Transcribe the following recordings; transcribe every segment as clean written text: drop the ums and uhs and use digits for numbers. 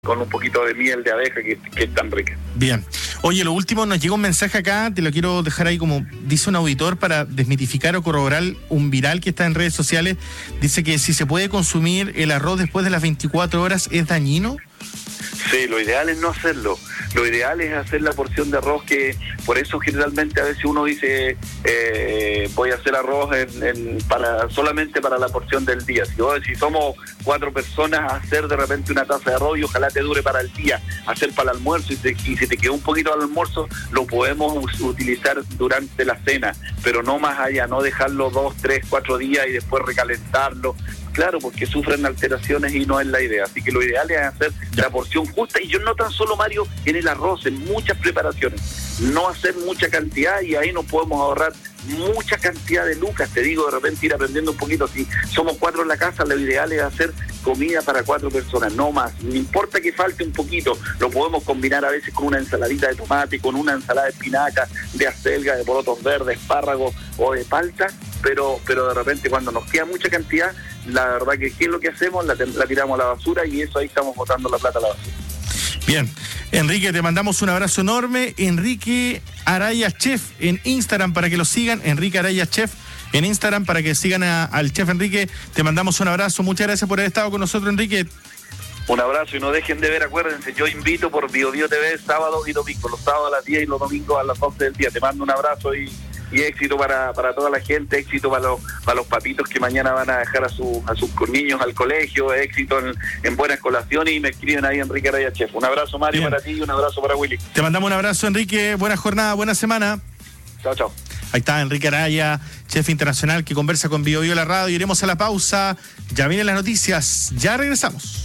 con un poquito de miel de abeja que es tan rica. Bien. Oye, lo último, nos llega un mensaje acá, te lo quiero dejar ahí como dice un auditor para desmitificar o corroborar un viral que está en redes sociales. Dice que si se puede consumir el arroz después de las 24 horas, ¿es dañino? Sí, lo ideal es no hacerlo. Lo ideal es hacer la porción de arroz, que por eso generalmente a veces uno dice voy a hacer arroz solamente para la porción del día. Si somos 4 personas, hacer de repente una taza de arroz y ojalá te dure para el día, hacer para el almuerzo, y si te quedó un poquito al almuerzo lo podemos utilizar durante la cena, pero no más allá, no dejarlo 2, 3, 4 días y después recalentarlo. Claro, porque sufren alteraciones y no es la idea. Así que lo ideal es hacer la porción justa, y yo no tan solo, Mario, en el arroz, en muchas preparaciones. No hacer mucha cantidad, y ahí nos podemos ahorrar mucha cantidad de lucas. Te digo, de repente ir aprendiendo un poquito. Si somos 4 en la casa, lo ideal es hacer comida para 4 personas, no más. No importa que falte un poquito, lo podemos combinar a veces con una ensaladita de tomate, con una ensalada de espinaca, de acelga, de porotos verdes, espárragos o de palta, pero de repente cuando nos queda mucha cantidad, la verdad que ¿qué es lo que hacemos? La tiramos a la basura, y eso ahí estamos botando la plata a la basura. Bien, Enrique, te mandamos un abrazo enorme. Enrique Araya Chef en Instagram para que lo sigan. Enrique Araya Chef en Instagram para que sigan al chef Enrique. Te mandamos un abrazo. Muchas gracias por haber estado con nosotros, Enrique. Un abrazo, y no dejen de ver, acuérdense, yo invito por BioBio TV sábado y domingo, los sábados a las 10 y los domingos a las 11 del día. Te mando un abrazo y éxito para toda la gente, éxito para los papitos que mañana van a dejar a sus niños al colegio, éxito en buenas colaciones, y me escriben ahí Enrique Araya Chef. Un abrazo, Mario, para ti, y un abrazo para Willy. Te mandamos un abrazo, Enrique, buena jornada, buena semana. Chao, chao. Ahí está Enrique Araya, chef internacional, que conversa con BioBio la radio. Iremos a la pausa, ya vienen las noticias, ya regresamos.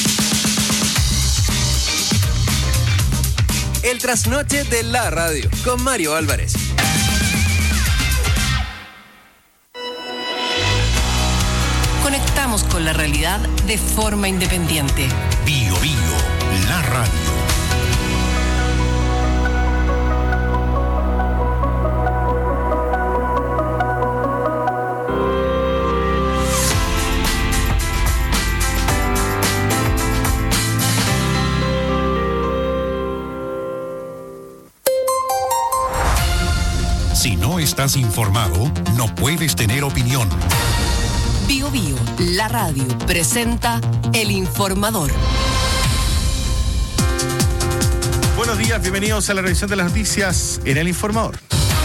El trasnoche de la radio, con Mario Álvarez. Conectamos con la realidad de forma independiente. BioBio, la radio. Si no estás informado, no puedes tener opinión. BioBio, la radio, presenta El Informador. Buenos días, bienvenidos a la revisión de las noticias en El Informador.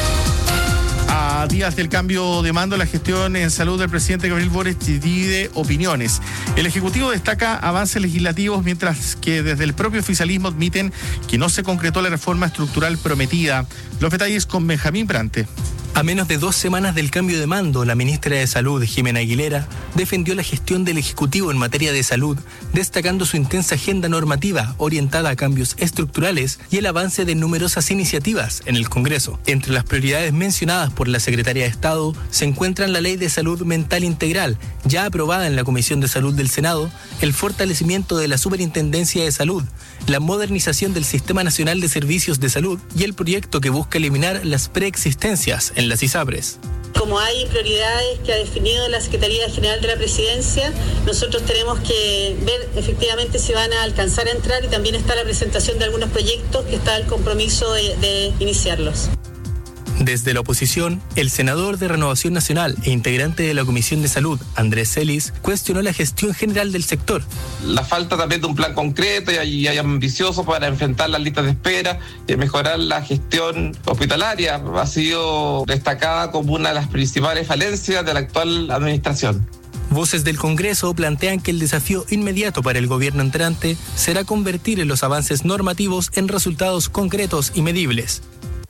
A días del cambio de mando, la gestión en salud del presidente Gabriel Boric divide opiniones. El Ejecutivo destaca avances legislativos, mientras que desde el propio oficialismo admiten que no se concretó la reforma estructural prometida. Los detalles con Benjamín Brante. A menos de 2 semanas del cambio de mando, la ministra de Salud, Jimena Aguilera, defendió la gestión del Ejecutivo en materia de salud, destacando su intensa agenda normativa orientada a cambios estructurales y el avance de numerosas iniciativas en el Congreso. Entre las prioridades mencionadas por la Secretaría de Estado se encuentran la Ley de Salud Mental Integral, ya aprobada en la Comisión de Salud del Senado, el fortalecimiento de la Superintendencia de Salud, la modernización del Sistema Nacional de Servicios de Salud y el proyecto que busca eliminar las preexistencias en las ISAPRES. Como hay prioridades que ha definido la Secretaría General de la Presidencia, nosotros tenemos que ver efectivamente si van a alcanzar a entrar, y también está la presentación de algunos proyectos que está el compromiso de iniciarlos. Desde la oposición, el senador de Renovación Nacional e integrante de la Comisión de Salud, Andrés Celis, cuestionó la gestión general del sector. La falta también de un plan concreto y ambicioso para enfrentar las listas de espera y mejorar la gestión hospitalaria ha sido destacada como una de las principales falencias de la actual administración. Voces del Congreso plantean que el desafío inmediato para el gobierno entrante será convertir los avances normativos en resultados concretos y medibles.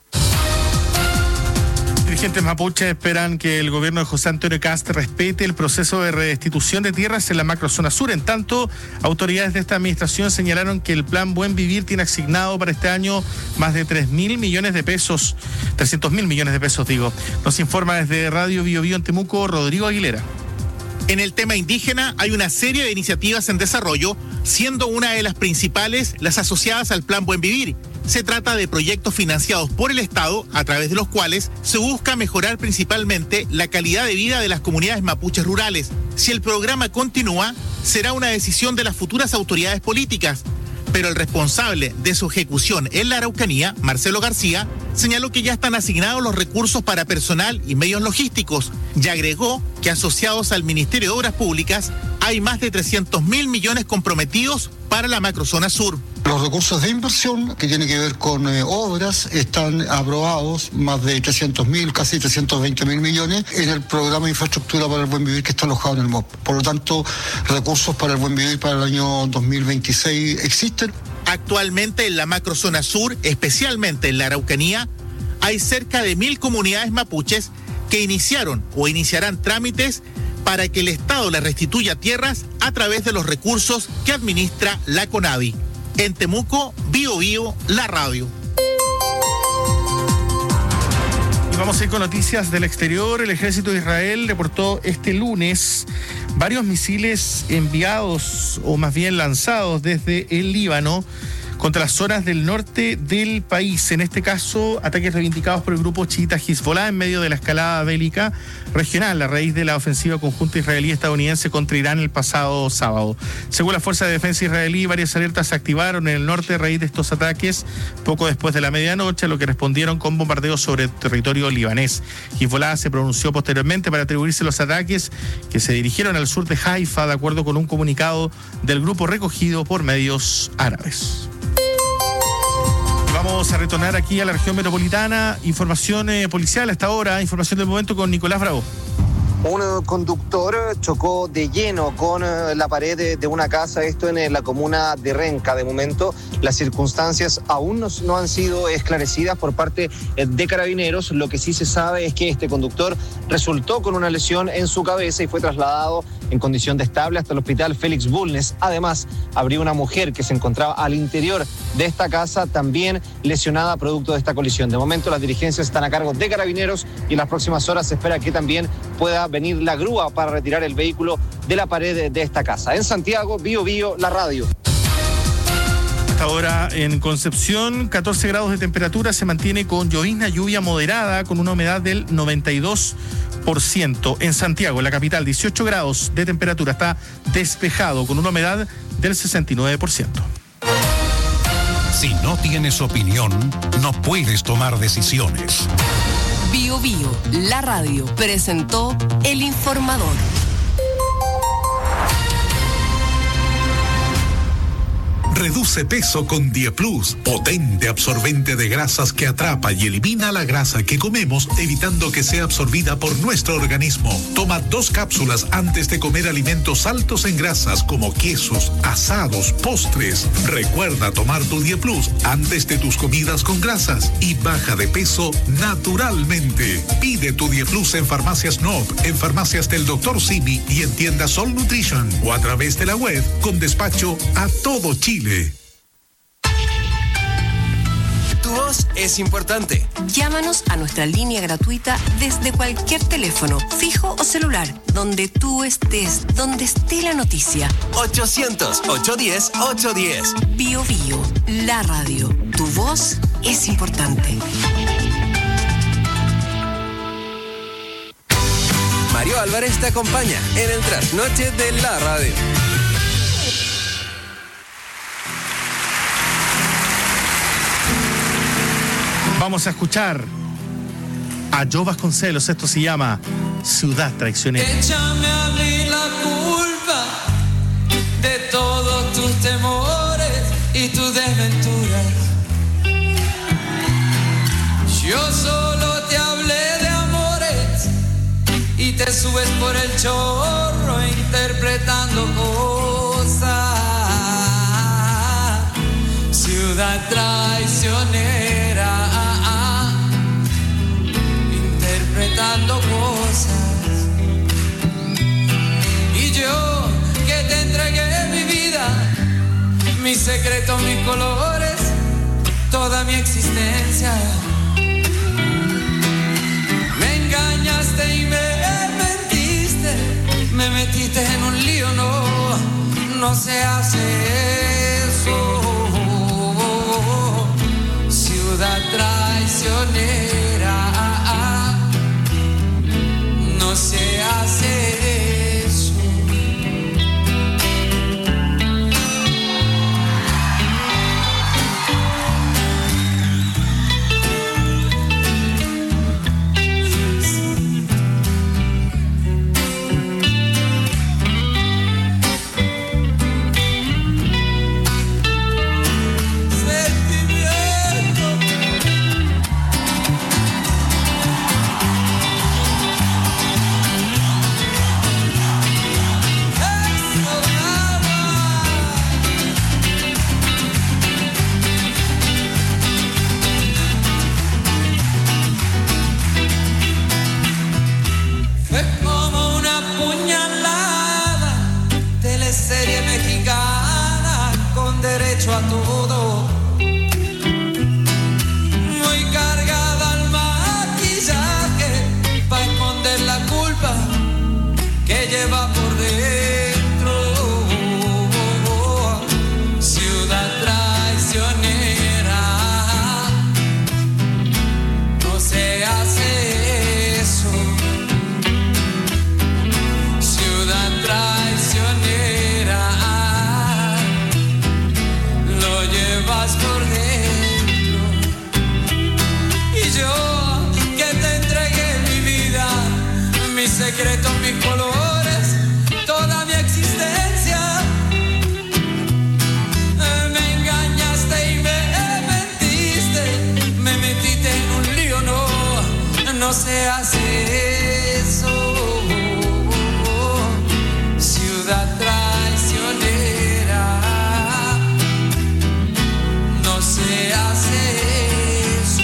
Dirigentes mapuches esperan que el gobierno de José Antonio Kast respete el proceso de restitución de tierras en la macrozona sur. En tanto, autoridades de esta administración señalaron que el plan Buen Vivir tiene asignado para este año más de 3.000 millones de pesos, 300.000 millones de pesos, digo. Nos informa desde Radio BioBio en Temuco, Rodrigo Aguilera. En el tema indígena hay una serie de iniciativas en desarrollo, siendo una de las principales las asociadas al Plan Buen Vivir. Se trata de proyectos financiados por el Estado, a través de los cuales se busca mejorar principalmente la calidad de vida de las comunidades mapuches rurales. Si el programa continúa, será una decisión de las futuras autoridades políticas. Pero el responsable de su ejecución en la Araucanía, Marcelo García, señaló que ya están asignados los recursos para personal y medios logísticos y agregó que asociados al Ministerio de Obras Públicas hay más de 300.000 millones comprometidos para la macrozona sur. Los recursos de inversión que tienen que ver con obras están aprobados, más de 300.000, casi 320.000 millones en el programa de infraestructura para el buen vivir que está alojado en el MOP. Por lo tanto, recursos para el buen vivir para el año 2026 existen. Actualmente en la macrozona sur, especialmente en la Araucanía, hay cerca de 1.000 comunidades mapuches que iniciaron o iniciarán trámites para que el Estado les restituya tierras a través de los recursos que administra la CONAVI. En Temuco, Bío Bío, la radio. Y vamos a ir con noticias del exterior. El ejército de Israel reportó este lunes varios misiles enviados, o más bien lanzados desde el Líbano, contra las zonas del norte del país. En este caso, ataques reivindicados por el grupo chiita Hezbollah en medio de la escalada bélica regional a raíz de la ofensiva conjunta israelí-estadounidense contra Irán el pasado sábado. Según la Fuerza de Defensa israelí, varias alertas se activaron en el norte a raíz de estos ataques poco después de la medianoche, a lo que respondieron con bombardeos sobre el territorio libanés. Hezbollah se pronunció posteriormente para atribuirse los ataques que se dirigieron al sur de Haifa, de acuerdo con un comunicado del grupo recogido por medios árabes. Vamos a retornar aquí a la región metropolitana. Información policial hasta ahora, información del momento con Nicolás Bravo. Un conductor chocó de lleno con la pared de una casa, esto en la comuna de Renca. De momento, las circunstancias aún no han sido esclarecidas por parte de Carabineros. Lo que sí se sabe es que este conductor resultó con una lesión en su cabeza y fue trasladado en condición de estable hasta el hospital Félix Bulnes. Además, habría una mujer que se encontraba al interior de esta casa, también lesionada producto de esta colisión. De momento, las diligencias están a cargo de Carabineros y en las próximas horas se espera que también pueda venir la grúa para retirar el vehículo de la pared de esta casa. En Santiago, Bío Bío, la radio. Hasta ahora en Concepción, 14 grados de temperatura, se mantiene con llovizna, lluvia moderada, con una humedad del 92%. En Santiago, la capital, 18 grados de temperatura, está despejado, con una humedad del 69%. Si no tienes opinión, no puedes tomar decisiones. Bío Bío, la radio, presentó El Informador. Reduce peso con Dieplus, potente absorbente de grasas que atrapa y elimina la grasa que comemos, evitando que sea absorbida por nuestro organismo. Toma 2 cápsulas antes de comer alimentos altos en grasas como quesos, asados, postres. Recuerda tomar tu Dieplus antes de tus comidas con grasas y baja de peso naturalmente. Pide tu Dieplus en Farmacias Nob, en Farmacias del Dr. Simi y en tiendas Sol Nutrition o a través de la web con despacho a todo Chile. Tu voz es importante. Llámanos a nuestra línea gratuita desde cualquier teléfono, fijo o celular, donde tú estés, donde esté la noticia. 800-810-810. Bío Bío, la radio. Tu voz es importante. Mario Álvarez te acompaña en el trasnoche de la radio. Vamos a escuchar a Joe Vasconcelos. Esto se llama Ciudad Traicionera. Échame a mí la culpa de todos tus temores y tus desventuras. Yo solo te hablé de amores y te subes por el chorro interpretando cosas. Ciudad traicionera, interpretando cosas. Y yo que te entregué mi vida, mis secretos, mis colores, toda mi existencia. Me engañaste y me mentiste, me metiste en un lío, no se hace eso. Ciudad traicionera, no se hace eso. para todo. Muy cargada al maquillaje para esconder la culpa que lleva por dentro. Ciudad traicionera, no se hace eso. Ciudad traicionera, lo llevas por dentro. Y yo que te entregué mi vida, mis secretos, mis colores, toda mi existencia, me engañaste y me mentiste, me metiste en un lío, no se hace eso. Ciudad traicionera, no se hace eso.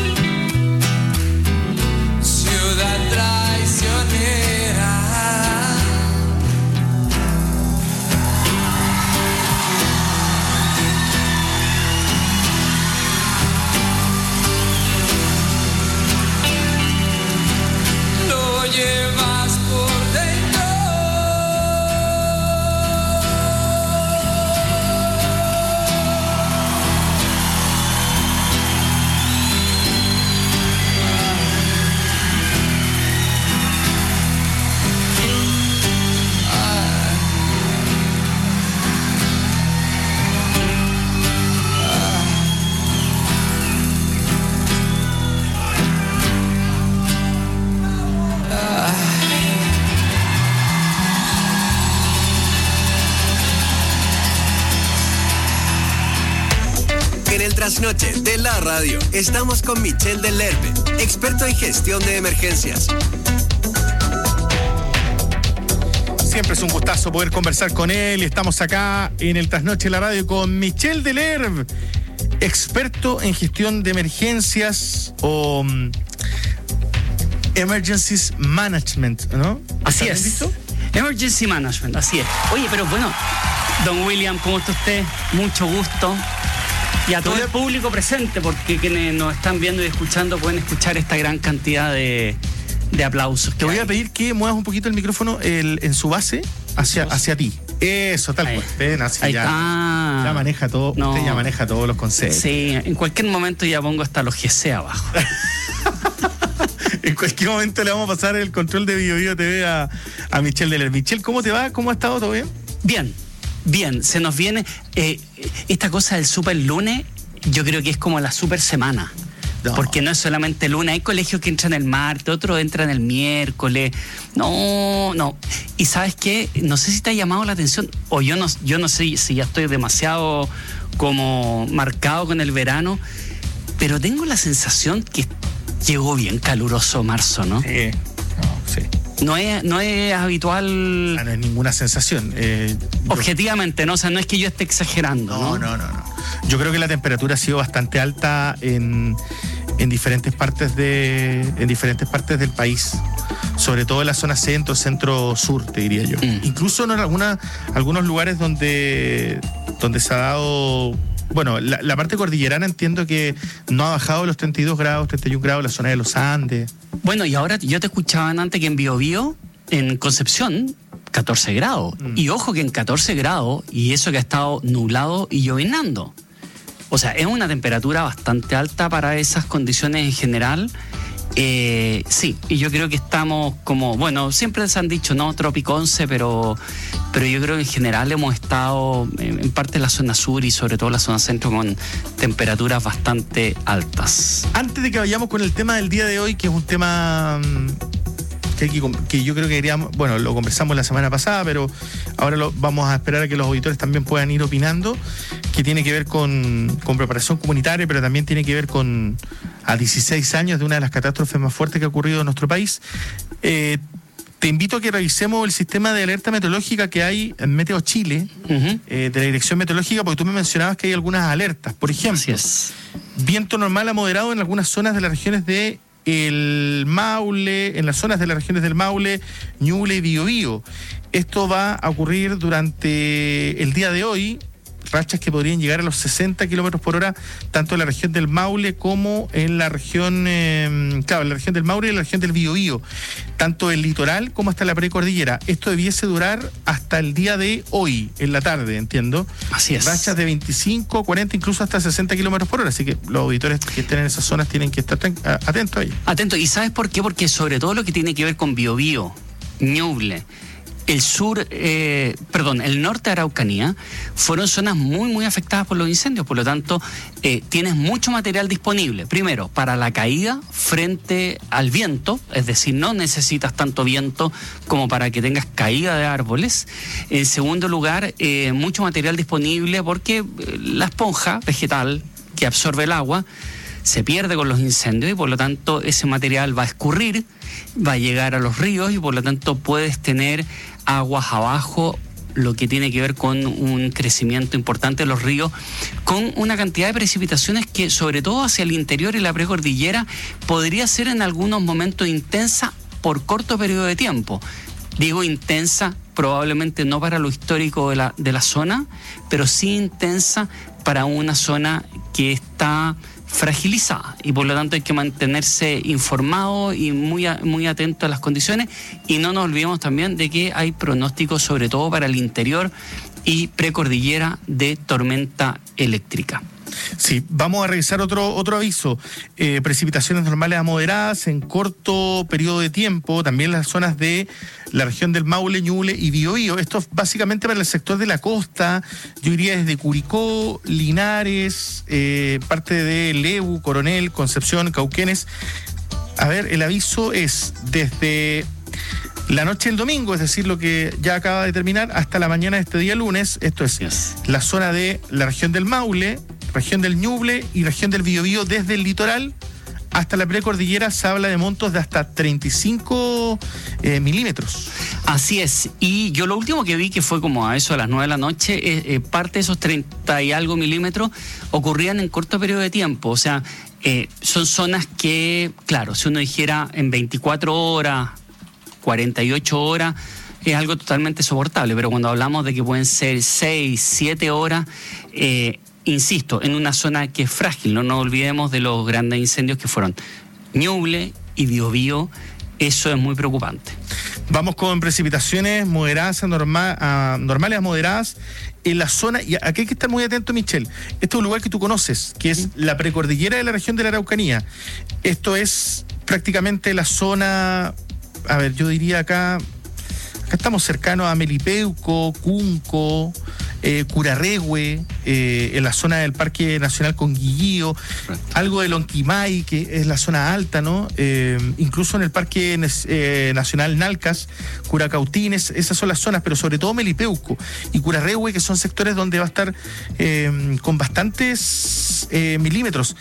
Ciudad traicionera. Lo llevas por dentro. En el trasnoche de la radio estamos con Michel del Lerbe, experto en gestión de emergencias. Siempre es un gustazo poder conversar con él. Estamos acá en el Trasnoche de la Radio con Michel del Lerbe, experto en gestión de emergencias o Emergencies Management, ¿no? Así ¿Estás es. listo? Emergency Management, así es. Oye, pero bueno, don William, ¿cómo está usted? Mucho gusto. Y a todo el público presente, porque quienes nos están viendo y escuchando pueden escuchar esta gran cantidad de aplausos. Te voy a pedir que muevas un poquito el micrófono en su base hacia ti. Eso, tal cual. Ven, así ahí ya, está. ya maneja todo. No. Usted ya maneja todos los conceptos. Sí, en cualquier momento ya pongo hasta los GC abajo. En cualquier momento le vamos a pasar el control de Bio TV a Michel Deler. Michel, ¿cómo te va? ¿Cómo ha estado? ¿Todo bien? Bien, se nos viene esta cosa del super lunes, yo creo que es como la super semana. No. Porque no es solamente el lunes, hay colegios que entran el martes, otros entran el miércoles. No. Y ¿sabes qué? No sé si te ha llamado la atención, o yo no sé si ya estoy demasiado como marcado con el verano, pero tengo la sensación que llegó bien caluroso marzo, ¿no? Sí. No es habitual. No es ninguna sensación. Objetivamente, ¿no? O sea, no es que yo esté exagerando. No. Yo creo que la temperatura ha sido bastante alta en diferentes partes del país. Sobre todo en la zona centro-sur, te diría yo. Incluso en algunos lugares donde se ha dado. Bueno, la parte cordillerana entiendo que no ha bajado los 32 grados, 31 grados, la zona de los Andes. Bueno, y ahora yo te escuchaba antes que en Biobío, en Concepción, 14 grados. Y ojo que en 14 grados, y eso que ha estado nublado y llovinando. O sea, es una temperatura bastante alta para esas condiciones en general. Sí, y yo creo que estamos como, bueno, siempre se han dicho, ¿no? Tropiconce, pero yo creo que en general hemos estado en parte de la zona sur y sobre todo la zona centro con temperaturas bastante altas. Antes de que vayamos con el tema del día de hoy, que es un tema que yo creo que queríamos, bueno, lo conversamos la semana pasada, pero ahora vamos a esperar a que los auditores también puedan ir opinando, que tiene que ver con preparación comunitaria, pero también tiene que ver con a 16 años de una de las catástrofes más fuertes que ha ocurrido en nuestro país. Te invito a que revisemos el sistema de alerta meteorológica que hay en Meteo Chile, de la Dirección Meteorológica, porque tú me mencionabas que hay algunas alertas. Por ejemplo, viento normal a moderado en algunas zonas de las regiones de el Maule, en las zonas de las regiones del Maule, Ñuble y Biobío. Esto va a ocurrir durante el día de hoy, rachas que podrían llegar a los 60 kilómetros por hora, tanto en la región del Maule como en la región, en la región del Maule y en la región del Biobío, tanto el litoral como hasta la precordillera. Esto debiese durar hasta el día de hoy, en la tarde, entiendo. Así es. Rachas de 25, 40, incluso hasta 60 kilómetros por hora, así que los auditores que estén en esas zonas tienen que estar atentos ahí. Atentos, ¿y sabes por qué? Porque sobre todo lo que tiene que ver con Biobío, Ñuble, el norte de Araucanía, fueron zonas muy afectadas por los incendios. Por lo tanto, tienes mucho material disponible. Primero, para la caída frente al viento, es decir, no necesitas tanto viento como para que tengas caída de árboles. En segundo lugar, mucho material disponible porque la esponja vegetal que absorbe el agua se pierde con los incendios y por lo tanto ese material va a escurrir, va a llegar a los ríos y por lo tanto puedes tener aguas abajo, lo que tiene que ver con un crecimiento importante de los ríos, con una cantidad de precipitaciones que sobre todo hacia el interior y la precordillera podría ser en algunos momentos intensa por corto periodo de tiempo. Digo intensa, probablemente no para lo histórico de la zona, pero sí intensa para una zona que está fragilizada y por lo tanto hay que mantenerse informado y muy atento a las condiciones y no nos olvidemos también de que hay pronósticos sobre todo para el interior y precordillera de tormenta eléctrica. Sí, vamos a revisar otro aviso. Precipitaciones normales a moderadas en corto periodo de tiempo, también en las zonas de la región del Maule, Ñuble y Biobío. Esto es básicamente para el sector de la costa, yo diría desde Curicó, Linares, parte de Lebu, Coronel, Concepción, Cauquenes. A ver, el aviso es desde la noche del domingo, es decir, lo que ya acaba de terminar, hasta la mañana de este día lunes. Esto es la zona de la región del Maule, región del Ñuble y región del Biobío, desde el litoral hasta la precordillera. Se habla de montos de hasta 35 milímetros. Así es, y yo lo último que vi, que fue como a eso a las 9 de la noche, parte de esos 30 y algo milímetros ocurrían en corto periodo de tiempo. O sea, son zonas que, claro, si uno dijera en 24 horas, 48 horas, es algo totalmente soportable, pero cuando hablamos de que pueden ser 6, 7 horas, insisto, en una zona que es frágil, no nos olvidemos de los grandes incendios que fueron Ñuble y Biobío, eso es muy preocupante. Vamos con precipitaciones moderadas normales a moderadas en la zona, y aquí hay que estar muy atento, Michelle. Este es un lugar que tú conoces, que es la precordillera de la región de la Araucanía. Esto es prácticamente la zona, a ver, yo diría acá estamos cercanos a Melipeuco, Cunco, Curarrehue, en la zona del Parque Nacional Conguillío, algo de Lonquimay, que es la zona alta, ¿no? Incluso en el Parque Nacional Nalcas, Curacautines, esas son las zonas, pero sobre todo Melipeuco y Curarrehue, que son sectores donde va a estar con bastantes milímetros.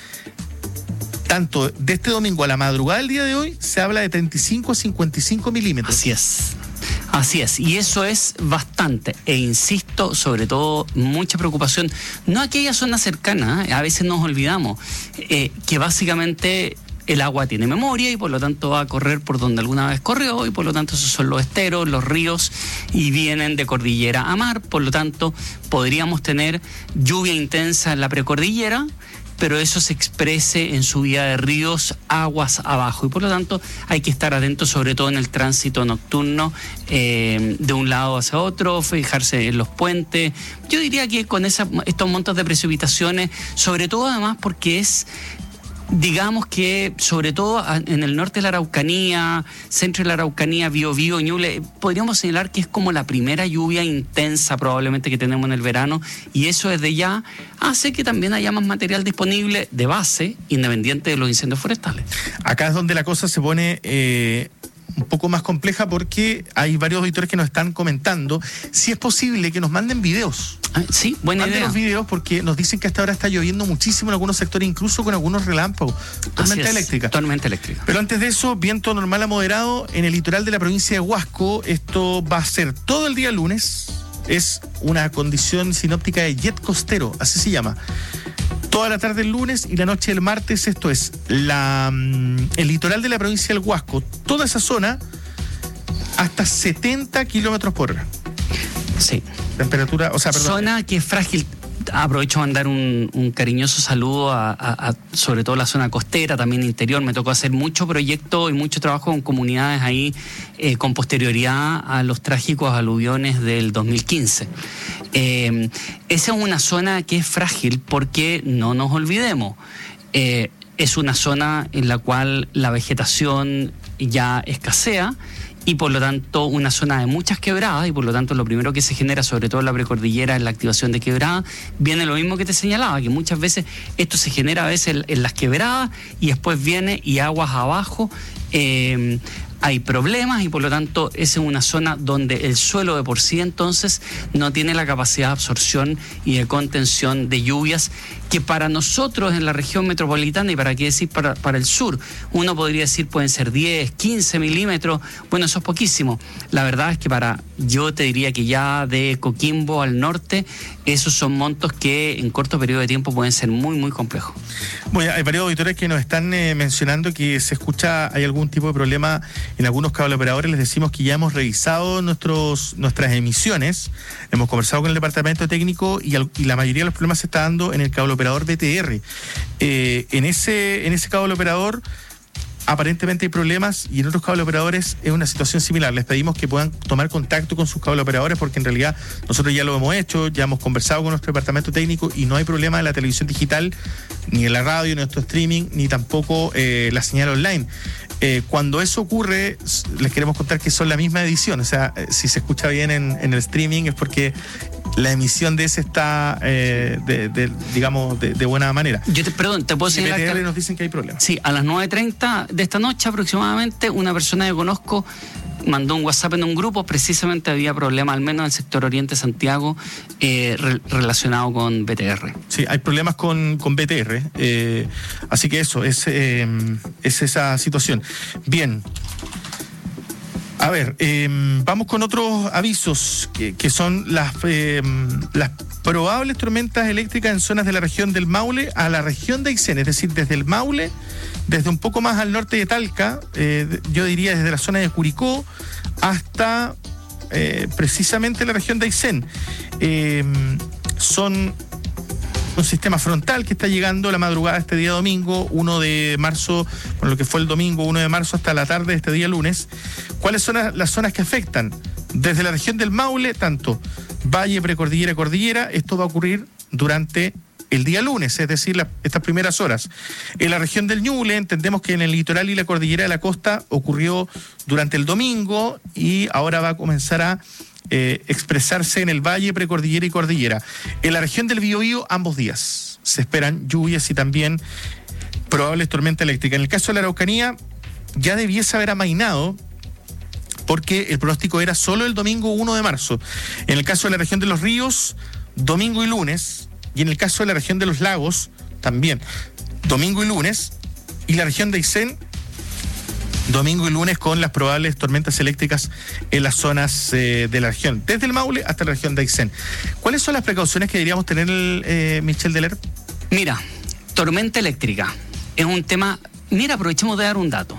Tanto de este domingo a la madrugada del día de hoy se habla de 35 a 55 milímetros. Así es, y eso es bastante, e insisto, sobre todo mucha preocupación, no aquella zona cercana, a veces nos olvidamos, que básicamente el agua tiene memoria y por lo tanto va a correr por donde alguna vez corrió y por lo tanto esos son los esteros, los ríos y vienen de cordillera a mar, por lo tanto podríamos tener lluvia intensa en la precordillera, pero eso se exprese en subida de ríos, aguas abajo, y por lo tanto hay que estar atentos sobre todo en el tránsito nocturno, de un lado hacia otro, fijarse en los puentes. Yo diría que con estos montos de precipitaciones, sobre todo además porque es, digamos que sobre todo en el norte de la Araucanía, centro de la Araucanía, Biobío, Ñuble, podríamos señalar que es como la primera lluvia intensa probablemente que tenemos en el verano, y eso desde ya hace que también haya más material disponible de base, independiente de los incendios forestales. Acá es donde la cosa se pone un poco más compleja, porque hay varios auditores que nos están comentando si es posible que nos manden videos. Sí, buena idea. Los videos, porque nos dicen que hasta ahora está lloviendo muchísimo en algunos sectores, incluso con algunos relámpagos. Tormenta eléctrica. Pero antes de eso, viento normal a moderado en el litoral de la provincia de Huasco. Esto va a ser todo el día lunes. Es una condición sinóptica de jet costero, así se llama. Toda la tarde el lunes y la noche del martes. Esto es el litoral de la provincia del Huasco, toda esa zona, hasta 70 kilómetros por hora. Sí. Temperatura, zona que es frágil. Aprovecho a mandar un cariñoso saludo a sobre todo la zona costera, también interior. Me tocó hacer mucho proyecto y mucho trabajo con comunidades ahí con posterioridad a los trágicos aluviones del 2015. Esa es una zona que es frágil porque no nos olvidemos. Es una zona en la cual la vegetación ya escasea y por lo tanto una zona de muchas quebradas y por lo tanto lo primero que se genera, sobre todo en la precordillera, es la activación de quebradas. Viene lo mismo que te señalaba, que muchas veces esto se genera a veces en las quebradas y después viene y aguas abajo hay problemas y por lo tanto esa es una zona donde el suelo de por sí entonces no tiene la capacidad de absorción y de contención de lluvias que para nosotros en la región metropolitana y para qué decir para el sur, uno podría decir pueden ser 10, 15 milímetros, bueno, eso es poquísimo. La verdad es que yo te diría que ya de Coquimbo al norte, esos son montos que en corto periodo de tiempo pueden ser muy, muy complejos. Bueno, hay varios auditores que nos están mencionando que se escucha, hay algún tipo de problema en algunos cableoperadores. Les decimos que ya hemos revisado nuestras emisiones, hemos conversado con el departamento técnico y la mayoría de los problemas se está dando en el cableoperador BTR. En ese cableoperador aparentemente hay problemas y en otros cableoperadores es una situación similar. Les pedimos que puedan tomar contacto con sus cableoperadores porque en realidad nosotros ya lo hemos hecho, ya hemos conversado con nuestro departamento técnico y no hay problema en la televisión digital, ni en la radio, ni en nuestro streaming, ni tampoco la señal online. Cuando eso ocurre, les queremos contar que son la misma edición, o sea, si se escucha bien en el streaming es porque la emisión de ese está, de buena manera. Perdón, te puedo señalar que nos dicen que hay problemas. Sí, a las 9:30 de esta noche aproximadamente, una persona que conozco mandó un WhatsApp en un grupo, precisamente había problemas, al menos en el sector Oriente Santiago, relacionado con BTR. Sí, hay problemas con BTR, así que eso, es esa situación. Bien. A ver, vamos con otros avisos que son las probables tormentas eléctricas en zonas de la región del Maule a la región de Aysén, es decir, desde el Maule, desde un poco más al norte de Talca, yo diría desde la zona de Curicó hasta precisamente la región de Aysén. Son un sistema frontal que está llegando la madrugada de este día domingo, 1 de marzo, con lo que fue el domingo 1 de marzo hasta la tarde de este día lunes. ¿Cuáles son las zonas que afectan? Desde la región del Maule, tanto Valle, Precordillera, Cordillera, esto va a ocurrir durante el día lunes, es decir, estas primeras horas. En la región del Ñuble, entendemos que en el litoral y la cordillera de la costa ocurrió durante el domingo y ahora va a comenzar a expresarse en el Valle, Precordillera y Cordillera. En la región del Biobío, ambos días se esperan lluvias y también probables tormentas eléctricas. En el caso de la Araucanía, ya debiese haber amainado porque el pronóstico era solo el domingo 1 de marzo. En el caso de la región de los ríos, domingo y lunes. Y en el caso de la región de los lagos, también domingo y lunes. Y la región de Aysén, domingo y lunes con las probables tormentas eléctricas en las zonas de la región, desde el Maule hasta la región de Aysén. ¿Cuáles son las precauciones que deberíamos tener, Michel Deler? Mira, tormenta eléctrica es un tema. Mira, aprovechemos de dar un dato.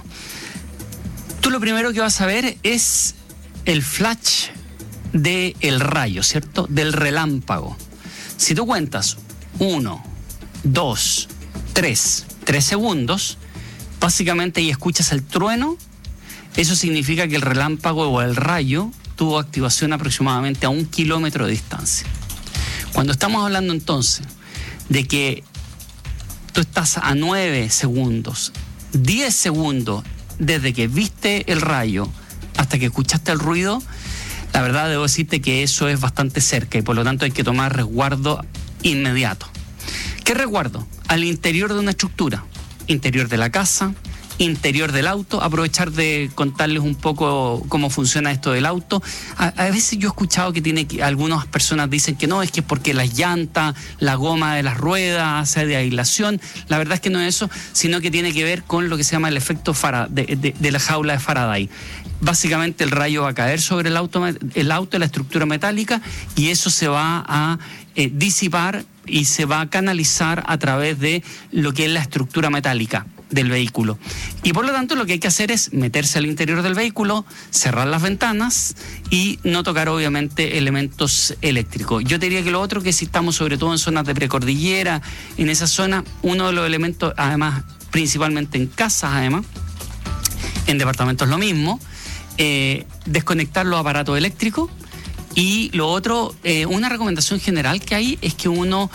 Tú lo primero que vas a ver es el flash del rayo, ¿cierto? Del relámpago. Si tú cuentas 1, 2, 3 segundos, básicamente y escuchas el trueno, eso significa que el relámpago o el rayo tuvo activación aproximadamente a 1 kilómetro de distancia. Cuando estamos hablando entonces de que tú estás a 9 segundos, 10 segundos desde que viste el rayo hasta que escuchaste el ruido, la verdad debo decirte que eso es bastante cerca y por lo tanto hay que tomar resguardo inmediato. ¿Qué resguardo? Al interior de una estructura, interior de la casa, interior del auto, aprovechar de contarles un poco cómo funciona esto del auto. A veces yo he escuchado que algunas personas dicen que no, es que es porque las llantas, la goma de las ruedas hace de aislación. La verdad es que no es eso, sino que tiene que ver con lo que se llama el efecto de la jaula de Faraday. Básicamente el rayo va a caer sobre el auto, la estructura metálica, y eso se va a disipar y se va a canalizar a través de lo que es la estructura metálica. del vehículo. Y por lo tanto lo que hay que hacer es meterse al interior del vehículo, cerrar las ventanas y no tocar obviamente elementos eléctricos. Yo te diría que lo otro, que si estamos sobre todo en zonas de precordillera, en esa zona, uno de los elementos, además, principalmente en casas, además, en departamentos lo mismo, desconectar los aparatos eléctricos. Y lo otro, una recomendación general que hay es que uno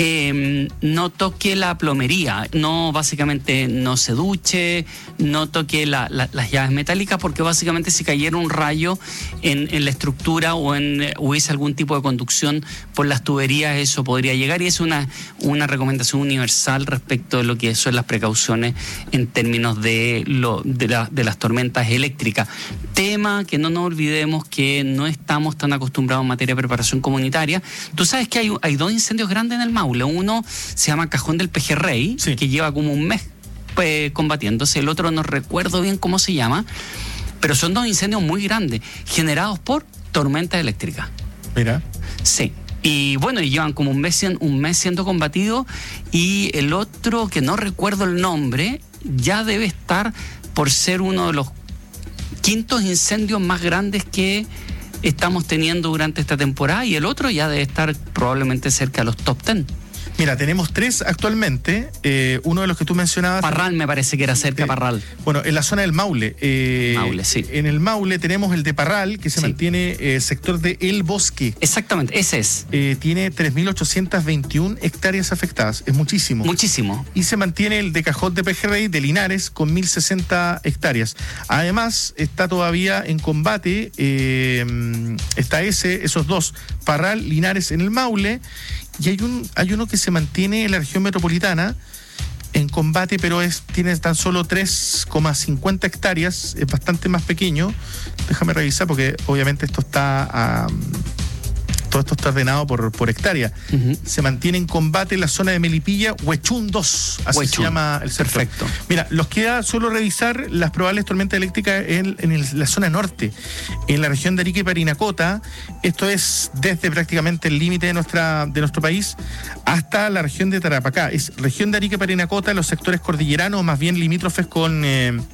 no toque la plomería, básicamente no se duche, no toque las llaves metálicas, porque básicamente si cayera un rayo en la estructura o hubiese algún tipo de conducción por las tuberías, eso podría llegar, y es una recomendación universal respecto de lo que son las precauciones en términos de las tormentas eléctricas. Tema que no nos olvidemos que no estamos tan acostumbrados en materia de preparación comunitaria. Tú sabes que hay 2 incendios grandes en el Maule. Uno se llama Cajón del Pejerrey, sí, que lleva como un mes combatiéndose. El otro no recuerdo bien cómo se llama, pero son 2 incendios muy grandes generados por tormentas eléctricas. Mira. Sí. Y bueno, y llevan como un mes siendo combatidos, y el otro, que no recuerdo el nombre, ya debe estar por ser uno de los 5º incendios más grandes que estamos teniendo durante esta temporada, y el otro ya debe estar probablemente cerca de los top 10. Mira, tenemos 3 actualmente. Uno de los que tú mencionabas... Parral, me parece que era cerca de Parral. Bueno, en la zona del Maule. Maule, sí. En el Maule tenemos el de Parral, que se mantiene sector de El Bosque. Exactamente, ese es. Tiene 3.821 hectáreas afectadas. Es muchísimo. Muchísimo. Y se mantiene el de Cajón de Pejerrey de Linares con 1.060 hectáreas. Además, está todavía en combate, está esos 2, Parral, Linares en el Maule. Y hay uno que se mantiene en la región metropolitana en combate, pero tiene tan solo 3,50 hectáreas, es bastante más pequeño. Déjame revisar, porque obviamente todo esto está ordenado por hectárea. Uh-huh. Se mantiene en combate en la zona de Melipilla, Huechún 2, así se llama el sector. Perfecto. Mira, los queda solo revisar las probables tormentas eléctricas en la zona norte, en la región de Arica y Parinacota. Esto es desde prácticamente el límite de nuestro país hasta la región de Tarapacá. Es región de Arica y Parinacota, los sectores cordilleranos, más bien limítrofes con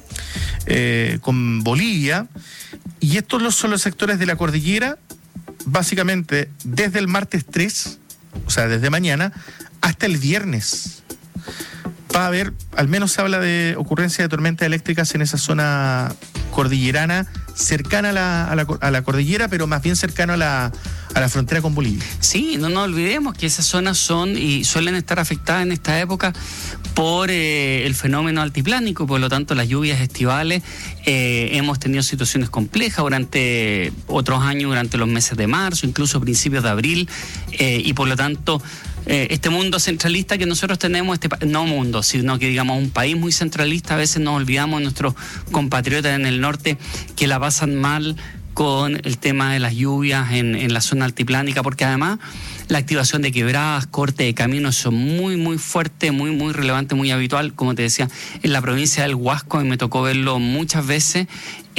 Bolivia. Y estos son los sectores de la cordillera, básicamente desde el martes 3, o sea, desde mañana, hasta el viernes. Va a haber, al menos se habla de ocurrencia de tormentas eléctricas en esa zona cordillerana, cercana a la cordillera, pero más bien cercano a la frontera con Bolivia. Sí, no nos olvidemos que esas zonas son y suelen estar afectadas en esta época por el fenómeno altiplánico, por lo tanto las lluvias estivales. Hemos tenido situaciones complejas durante otros años, durante los meses de marzo, incluso principios de abril, y por lo tanto este mundo centralista que nosotros tenemos, no mundo, sino que digamos un país muy centralista, a veces nos olvidamos de nuestros compatriotas en el norte que la pasan mal con el tema de las lluvias en la zona altiplánica, porque además la activación de quebradas, corte de caminos son muy, muy fuerte, muy, muy relevante, muy habitual. Como te decía, en la provincia del Huasco, me tocó verlo muchas veces.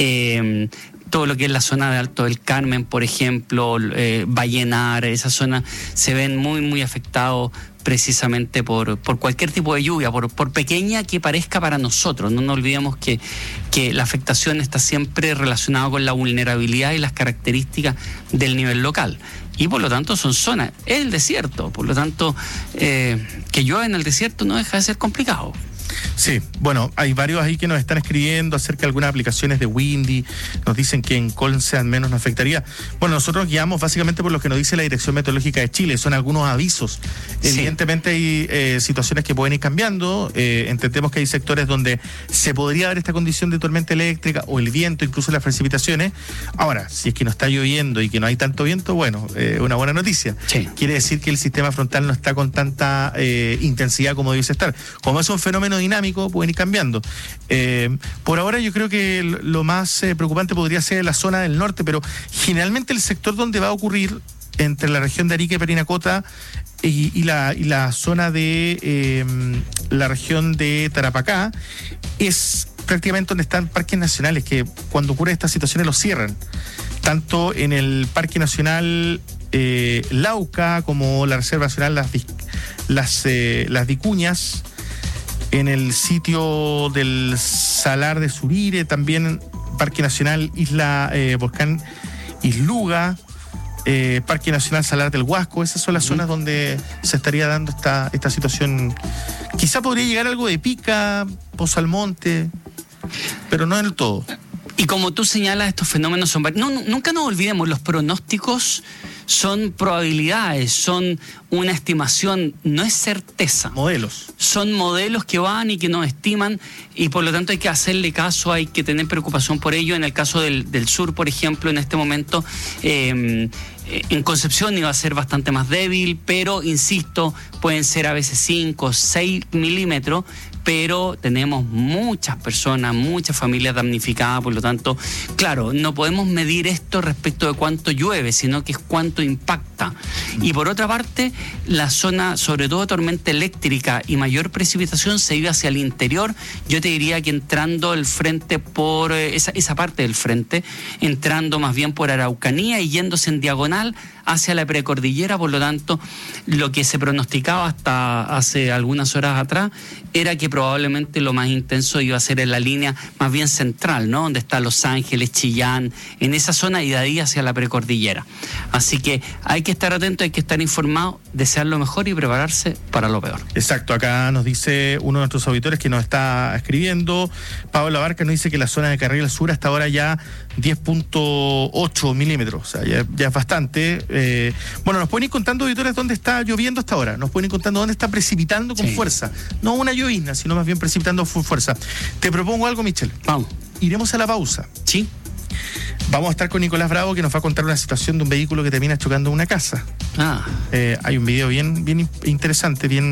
Todo lo que es la zona de Alto del Carmen, por ejemplo, Vallenar, esa zona se ven muy, muy afectados precisamente por cualquier tipo de lluvia, por pequeña que parezca para nosotros. No nos olvidemos que la afectación está siempre relacionada con la vulnerabilidad y las características del nivel local. Y por lo tanto son zonas, es el desierto, por lo tanto que llueva en el desierto no deja de ser complicado. Sí, bueno, hay varios ahí que nos están escribiendo acerca de algunas aplicaciones de Windy, nos dicen que en Conce al menos nos afectaría. Bueno, nosotros guiamos básicamente por lo que nos dice la Dirección Meteorológica de Chile, son algunos avisos. Sí. Evidentemente hay situaciones que pueden ir cambiando, entendemos que hay sectores donde se podría dar esta condición de tormenta eléctrica o el viento, incluso las precipitaciones. Ahora, si es que no está lloviendo y que no hay tanto viento, bueno, una buena noticia. Sí. Quiere decir que el sistema frontal no está con tanta intensidad como debiese estar. Como es un fenómeno dinámico, pueden ir cambiando. Por ahora yo creo que lo más preocupante podría ser la zona del norte, pero generalmente el sector donde va a ocurrir entre la región de Arica y Parinacota y la zona de la región de Tarapacá es prácticamente donde están parques nacionales, que cuando ocurren estas situaciones los cierran, tanto en el Parque Nacional Lauca como la Reserva Nacional Las Vicuñas, en el sitio del Salar de Surire, también Parque Nacional Isla Volcán Isluga, Parque Nacional Salar del Huasco. Esas son las zonas donde se estaría dando esta situación. Quizá podría llegar algo de Pica, Pozo Almonte, pero no del todo. Y como tú señalas, estos fenómenos son... nunca nos olvidemos, los pronósticos son probabilidades, son una estimación, no es certeza. Modelos. Son modelos que van y que nos estiman, y por lo tanto hay que hacerle caso, hay que tener preocupación por ello. En el caso del sur, por ejemplo, en este momento, en Concepción iba a ser bastante más débil, pero, insisto, pueden ser a veces 5 o 6 milímetros, pero tenemos muchas personas, muchas familias damnificadas, por lo tanto, claro, no podemos medir esto respecto de cuánto llueve, sino que es cuánto impacta. Y por otra parte, la zona, sobre todo tormenta eléctrica y mayor precipitación, se iba hacia el interior. Yo te diría que entrando el frente por esa parte del frente, entrando más bien por Araucanía y yéndose en diagonal hacia la precordillera. Por lo tanto, lo que se pronosticaba hasta hace algunas horas atrás era que probablemente lo más intenso iba a ser en la línea más bien central, ¿no? Donde está Los Ángeles, Chillán, en esa zona, y de ahí hacia la precordillera. Así que hay que estar atento, hay que estar informado, desear lo mejor y prepararse para lo peor. Exacto, acá nos dice uno de nuestros auditores que nos está escribiendo, Pablo Abarca, nos dice que la zona de Carril Sur hasta ahora ya 10.8 milímetros, o sea, ya es bastante. Bueno, nos pueden ir contando, auditores, dónde está lloviendo hasta ahora, nos pueden ir contando dónde está precipitando con fuerza, no una llovizna, sino más bien precipitando con fuerza. Te propongo algo, Michelle. Vamos. Iremos a la pausa. Sí. Vamos a estar con Nicolás Bravo, que nos va a contar una situación de un vehículo que termina chocando una casa. Hay un video bien interesante, bien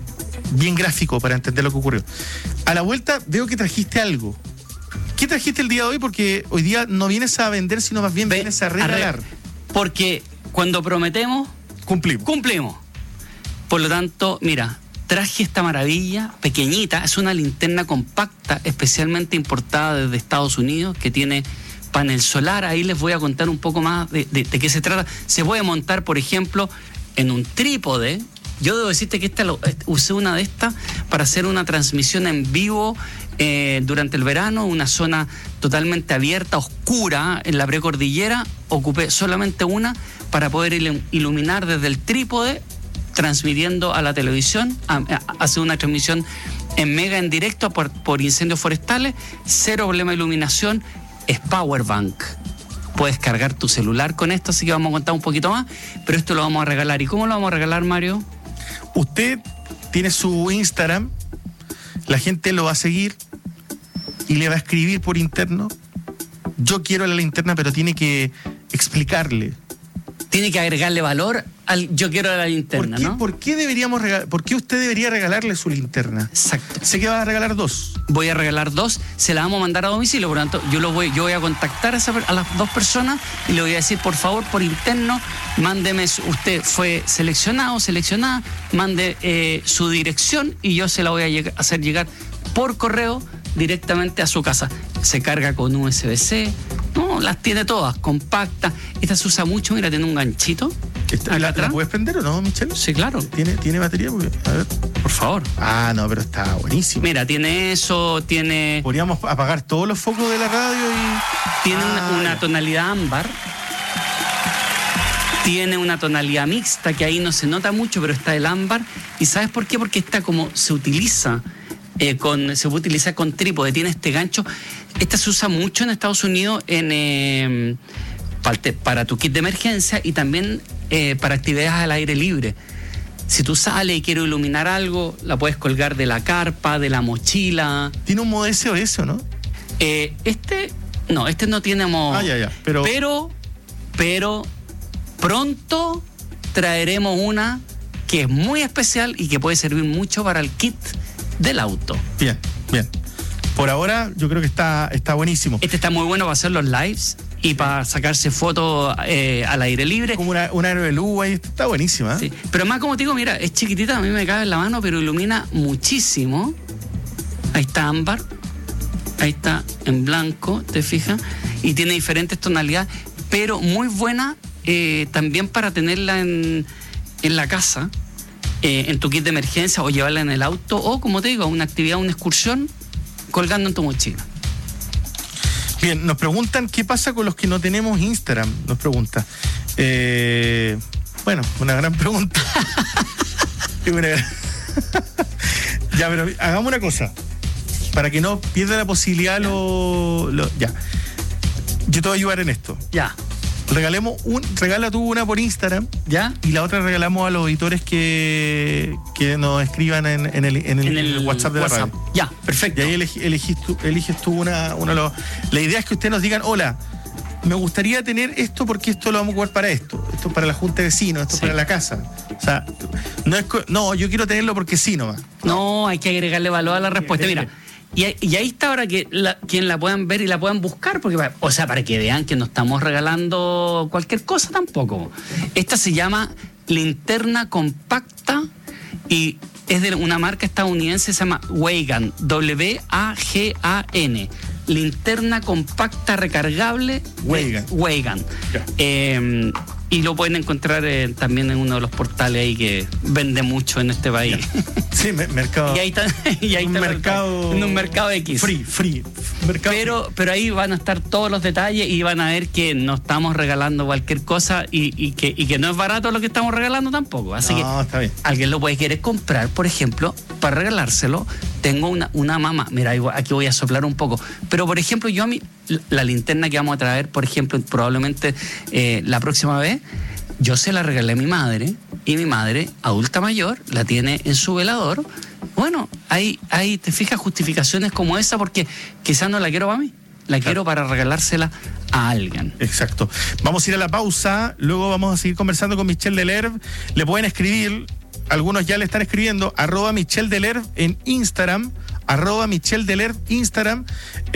gráfico para entender lo que ocurrió. A la vuelta veo que trajiste algo. ¿Qué trajiste el día de hoy? Porque hoy día no vienes a vender, sino más bien vienes a regalar. Porque cuando prometemos, cumplimos. Por lo tanto, mira, traje esta maravilla pequeñita, es una linterna compacta, especialmente importada desde Estados Unidos, que tiene panel solar. Ahí les voy a contar un poco más de qué se trata. Se puede montar, por ejemplo, en un trípode. Yo debo decirte que usé una de estas para hacer una transmisión en vivo durante el verano, una zona totalmente abierta, oscura, en la precordillera. Ocupé solamente una para poder iluminar desde el trípode, transmitiendo a la televisión, hacer una transmisión en mega en directo por incendios forestales. Cero problema de iluminación, es power bank. Puedes cargar tu celular con esto, así que vamos a contar un poquito más, pero esto lo vamos a regalar. ¿Y cómo lo vamos a regalar, Mario? Usted tiene su Instagram, la gente lo va a seguir y le va a escribir por interno: yo quiero la linterna, pero tiene que explicarle. Tiene que agregarle valor al yo quiero la linterna, ¿no? ¿Por qué usted debería regalarle su linterna? Exacto. Sé que va a regalar 2. Voy a regalar 2, se la vamos a mandar a domicilio, por lo tanto, yo voy a contactar a las 2 personas y le voy a decir, por favor, por interno, mándeme, usted fue seleccionada, mande su dirección y yo se la voy a hacer llegar por correo directamente a su casa. Se carga con USB-C, no, las tiene todas, compactas. Esta se usa mucho, mira, tiene un ganchito. ¿La puedes prender o no, Michelle? Sí, claro. ¿Tiene batería? A ver. Por favor. No, pero está buenísimo. Mira, tiene eso, tiene... Podríamos apagar todos los focos de la radio y... Tiene una tonalidad ámbar. Tiene una tonalidad mixta, que ahí no se nota mucho, pero está el ámbar. ¿Y sabes por qué? Porque esta como se utiliza... se puede utilizar con trípode, tiene este gancho. Esta se usa mucho en Estados Unidos para tu kit de emergencia y también para actividades al aire libre. Si tú sales y quieres iluminar algo, la puedes colgar de la carpa, de la mochila. ¿Tiene un modo SOS o no? Este no tiene modo. Pero pronto traeremos una que es muy especial y que puede servir mucho para el kit del auto. Bien. Por ahora yo creo que está buenísimo. Este está muy bueno para hacer los lives y para sacarse fotos al aire libre. Como una aeroluz ahí, está buenísima. Sí. Pero más, como te digo, mira, es chiquitita, a mí me cabe en la mano, pero ilumina muchísimo. Ahí está ámbar, ahí está en blanco, ¿te fijas? Y tiene diferentes tonalidades, pero muy buena también para tenerla en la casa. en tu kit de emergencia o llevarla en el auto o, como te digo, una actividad, una excursión colgando en tu mochila. Bien, nos preguntan qué pasa con los que no tenemos Instagram, nos pregunta. Bueno, una gran pregunta. Ya, pero hagamos una cosa, para que no pierda la posibilidad ya. Yo te voy a ayudar en esto. Ya. Regala tú una por Instagram, ¿ya? Y la otra regalamos a los auditores que nos escriban en el WhatsApp de la radio. Ya, perfecto. Y ahí eliges tú una. La idea es que ustedes nos digan, hola, me gustaría tener esto porque esto lo vamos a ocupar para esto es para la junta de vecinos, esto es para la casa. O sea, no, yo quiero tenerlo porque sí nomás. No, hay que agregarle valor a la respuesta. Mira, y ahí está ahora que quien la puedan ver y la puedan buscar, porque para que vean que no estamos regalando cualquier cosa tampoco. Esta se llama linterna compacta y es de una marca estadounidense, se llama Wagan, W-A-G-A-N. Linterna compacta recargable Wagan. Y lo pueden encontrar también en uno de los portales ahí que vende mucho en este país. Sí, mercado. Y ahí está un mercado. En un mercado X. Free. Pero ahí van a estar todos los detalles y van a ver que no estamos regalando cualquier cosa y que no es barato lo que estamos regalando tampoco. Así que está bien. Alguien lo puede querer comprar, por ejemplo, para regalárselo. Tengo una mamá, mira, aquí voy a soplar un poco. Pero, por ejemplo, la linterna que vamos a traer, por ejemplo, probablemente la próxima vez, yo se la regalé a mi madre, y mi madre, adulta mayor, la tiene en su velador. Bueno, ahí te fijas justificaciones como esa, porque quizás no la quiero para mí, la quiero para regalársela a alguien. Exacto. Vamos a ir a la pausa, luego vamos a seguir conversando con Michelle Delerve. Le pueden escribir, algunos ya le están escribiendo, @MichelleDelerve en Instagram, Instagram,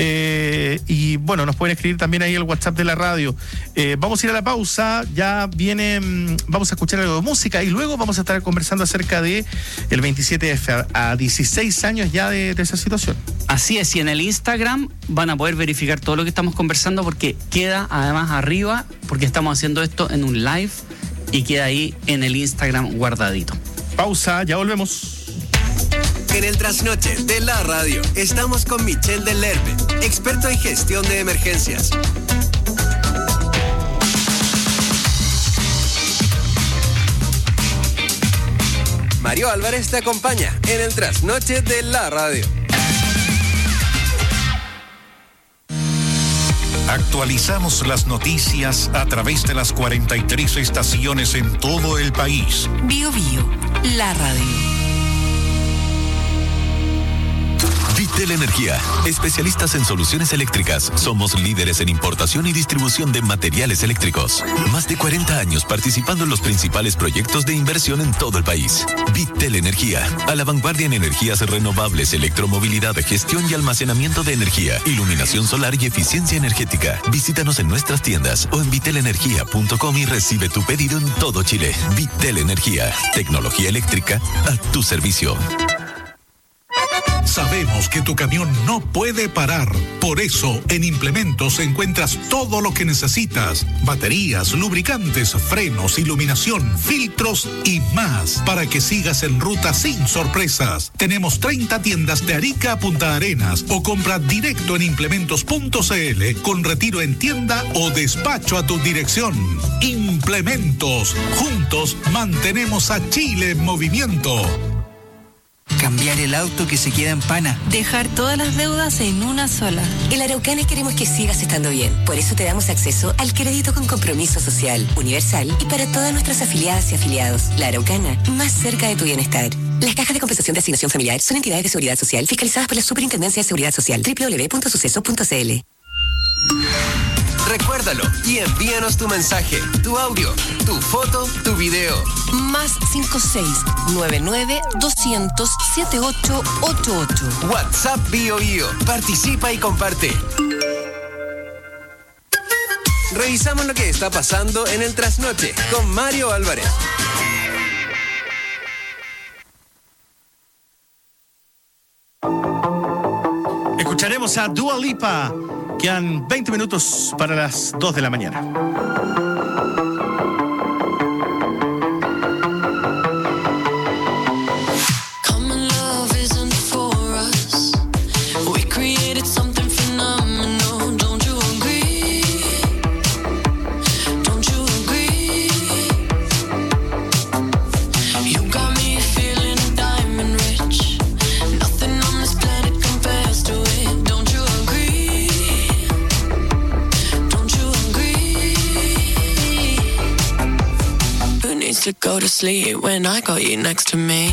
y bueno, nos pueden escribir también ahí el WhatsApp de la radio. Vamos a ir a la pausa, ya vamos a escuchar algo de música y luego vamos a estar conversando acerca de el 27F, a 16 años ya de esa situación. Así es, y en el Instagram van a poder verificar todo lo que estamos conversando, porque queda además arriba, porque estamos haciendo esto en un live y queda ahí en el Instagram guardadito. Pausa, ya volvemos. En el trasnoche de la radio estamos con Michelle Delerve, experto en gestión de emergencias. Mario Álvarez te acompaña en el trasnoche de la radio. Actualizamos las noticias a través de las 43 estaciones en todo el país. Bio, la radio. Vitel Energía, especialistas en soluciones eléctricas. Somos líderes en importación y distribución de materiales eléctricos. Más de 40 años participando en los principales proyectos de inversión en todo el país. Vitel Energía, a la vanguardia en energías renovables, electromovilidad, gestión y almacenamiento de energía, iluminación solar y eficiencia energética. Visítanos en nuestras tiendas o en vitelenergia.com y recibe tu pedido en todo Chile. Vitel Energía, tecnología eléctrica a tu servicio. Sabemos que tu camión no puede parar. Por eso, en Implementos encuentras todo lo que necesitas. Baterías, lubricantes, frenos, iluminación, filtros y más. Para que sigas en ruta sin sorpresas. Tenemos 30 tiendas de Arica a Punta Arenas o compra directo en implementos.cl con retiro en tienda o despacho a tu dirección. Implementos. Juntos mantenemos a Chile en movimiento. Cambiar el auto que se queda en pana. Dejar todas las deudas en una sola. En la Araucana queremos que sigas estando bien. Por eso te damos acceso al crédito con compromiso social, universal y para todas nuestras afiliadas y afiliados. La Araucana, más cerca de tu bienestar. Las cajas de compensación de asignación familiar son entidades de seguridad social fiscalizadas por la Superintendencia de Seguridad Social. www.suceso.cl. Recuérdalo y envíanos tu mensaje, tu audio, tu foto, tu video. Más 56-99-200-7888. WhatsApp Bio. Participa y comparte. Revisamos lo que está pasando en el trasnoche con Mario Álvarez. Escucharemos a Dua Lipa. Quedan 20 minutos para las 2 de la mañana. to go to sleep when I got you next to me.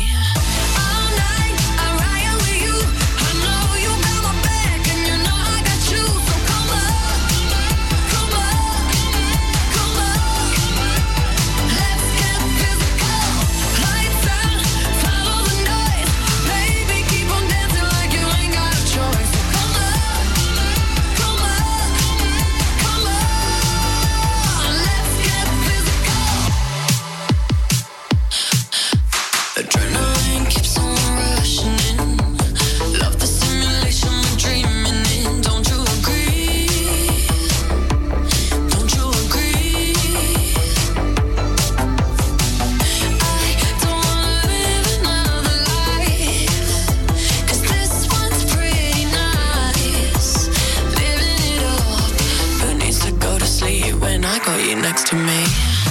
Next to me.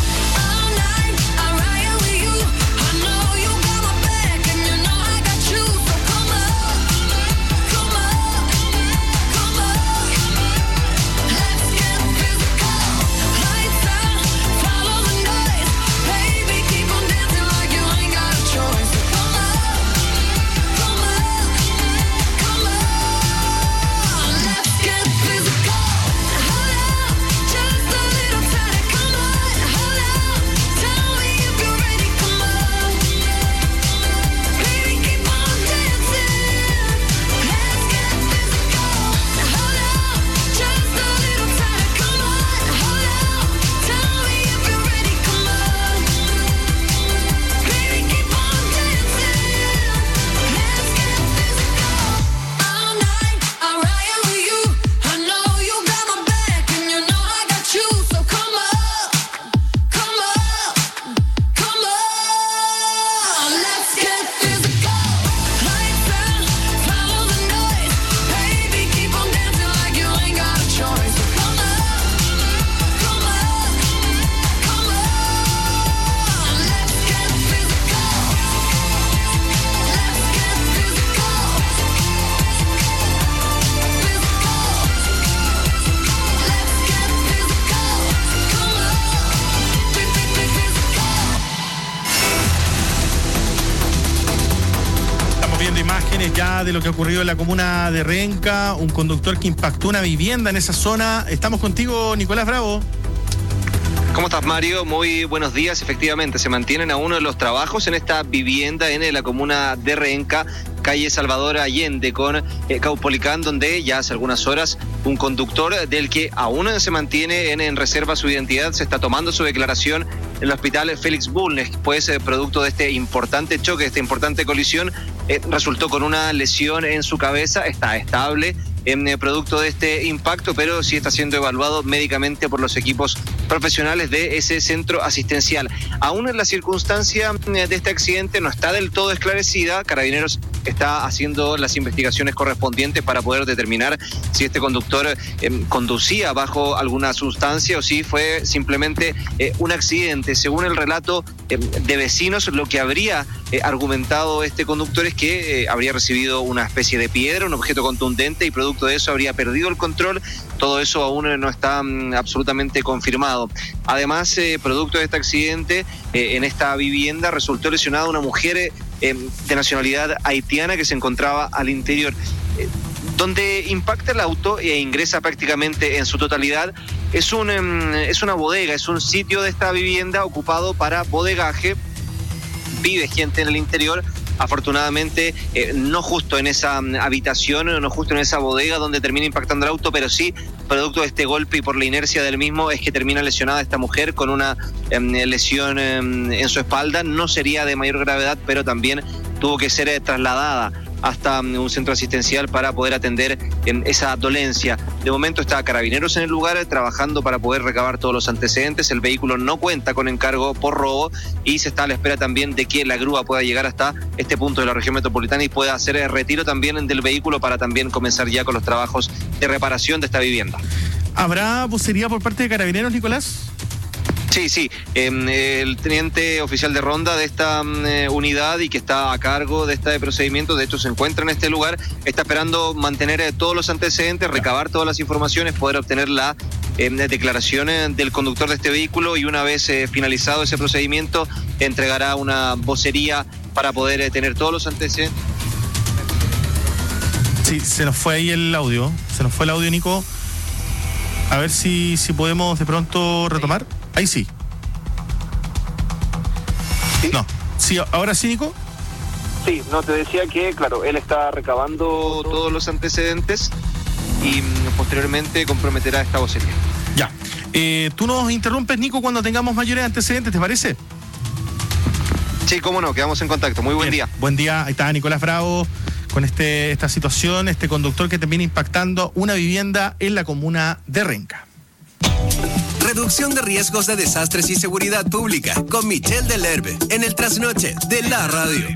Ya de lo que ha ocurrido en la comuna de Renca, un conductor que impactó una vivienda en esa zona. Estamos contigo, Nicolás Bravo. ¿Cómo estás, Mario? Muy buenos días. Efectivamente, se mantienen aún los trabajos en esta vivienda en la comuna de Renca, calle Salvador Allende con Caupolicán, donde ya hace algunas horas un conductor del que aún se mantiene en reserva su identidad se está tomando su declaración en el hospital Félix Bulnes, pues producto de este importante choque, esta importante colisión, resultó con una lesión en su cabeza, está estable en producto de este impacto, pero sí está siendo evaluado médicamente por los equipos profesionales de ese centro asistencial. Aún en la circunstancia de este accidente no está del todo esclarecida. Carabineros está haciendo las investigaciones correspondientes para poder determinar si este conductor conducía bajo alguna sustancia o si fue simplemente un accidente. Según el relato de vecinos, lo que habría argumentado este conductor es que habría recibido una especie de piedra, un objeto contundente, y producto de eso habría perdido el control. Todo eso aún no está absolutamente confirmado. Además, producto de este accidente, en esta vivienda resultó lesionada una mujer de nacionalidad haitiana que se encontraba al interior. Donde impacta el auto e ingresa prácticamente en su totalidad es una bodega, es un sitio de esta vivienda ocupado para bodegaje. Vive gente en el interior. Afortunadamente, no justo en esa habitación, no justo en esa bodega donde termina impactando el auto, pero sí, producto de este golpe y por la inercia del mismo, es que termina lesionada esta mujer con una lesión en su espalda. No sería de mayor gravedad, pero también tuvo que ser trasladada hasta un centro asistencial para poder atender esa dolencia. De momento está Carabineros en el lugar trabajando para poder recabar todos los antecedentes. El vehículo no cuenta con encargo por robo y se está a la espera también de que la grúa pueda llegar hasta este punto de la región metropolitana y pueda hacer el retiro también del vehículo para también comenzar ya con los trabajos de reparación de esta vivienda. ¿Habrá vocería por parte de Carabineros, Nicolás? Sí, el teniente oficial de ronda de esta unidad y que está a cargo de este procedimiento, de hecho se encuentra en este lugar, está esperando mantener todos los antecedentes, recabar todas las informaciones, poder obtener la declaraciones del conductor de este vehículo y una vez finalizado ese procedimiento entregará una vocería para poder tener todos los antecedentes. Sí, se nos fue ahí el audio. Se nos fue el audio, Nico. A ver si podemos de pronto retomar. Ahí sí. ¿Sí? No. Sí, ahora sí, Nico. Sí, no, te decía que, claro, él está recabando todos los antecedentes y posteriormente comprometerá esta vocería. Ya. Tú nos interrumpes, Nico, cuando tengamos mayores antecedentes, ¿te parece? Sí, cómo no, quedamos en contacto. Muy buen día. Buen día. Ahí está Nicolás Bravo con esta situación, este conductor que termina impactando una vivienda en la comuna de Renca. Reducción de riesgos de desastres y seguridad pública con Michelle Delerbe en el trasnoche de la radio.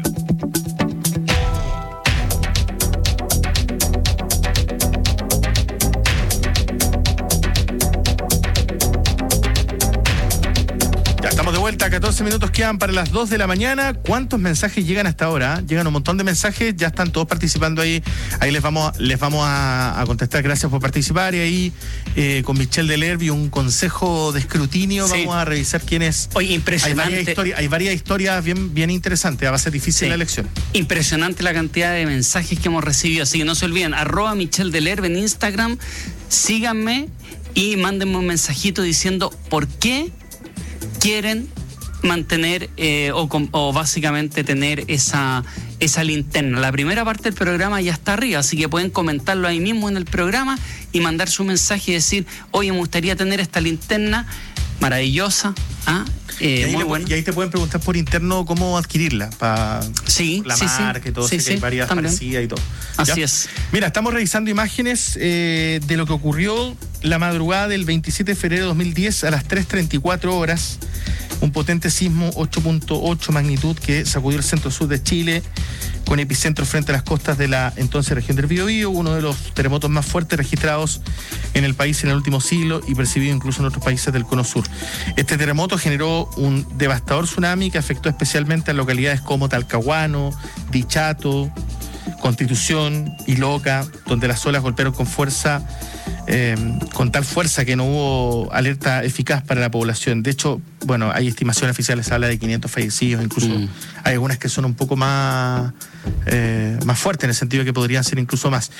Ya estamos de vuelta, 14 minutos quedan para las 2 de la mañana. ¿Cuántos mensajes llegan hasta ahora? Llegan un montón de mensajes, ya están todos participando ahí. Ahí les vamos a contestar, gracias por participar. Y ahí con Michelle Delerbe y un consejo de escrutinio, sí. Vamos a revisar quiénes. Oye, impresionante. Hay varias historias bien interesantes, va a ser difícil la elección. Impresionante la cantidad de mensajes que hemos recibido, así que no se olviden, @Michelle Delerbe en Instagram, síganme y mándenme un mensajito diciendo por qué quieren mantener o básicamente tener esa linterna. La primera parte del programa ya está arriba, así que pueden comentarlo ahí mismo en el programa y mandar su mensaje y decir, oye, me gustaría tener esta linterna maravillosa. Muy bueno. Y ahí te pueden preguntar por interno cómo adquirirla, para la marca y todo, que hay varias parecidas y todo. Así es. Mira, estamos revisando imágenes de lo que ocurrió la madrugada del 27 de febrero de 2010 a las 3:34 horas. Un potente sismo 8.8 magnitud que sacudió el centro-sur de Chile, con epicentro frente a las costas de la entonces región del Biobío, uno de los terremotos más fuertes registrados en el país en el último siglo y percibido incluso en otros países del cono sur. Este terremoto generó un devastador tsunami que afectó especialmente a localidades como Talcahuano, Dichato, Constitución y Loca, donde las olas golpearon con fuerza, con tal fuerza que no hubo alerta eficaz para la población. De hecho, bueno, hay estimaciones oficiales, habla de 500 fallecidos, incluso hay algunas que son un poco más fuertes, en el sentido de que podrían ser incluso más.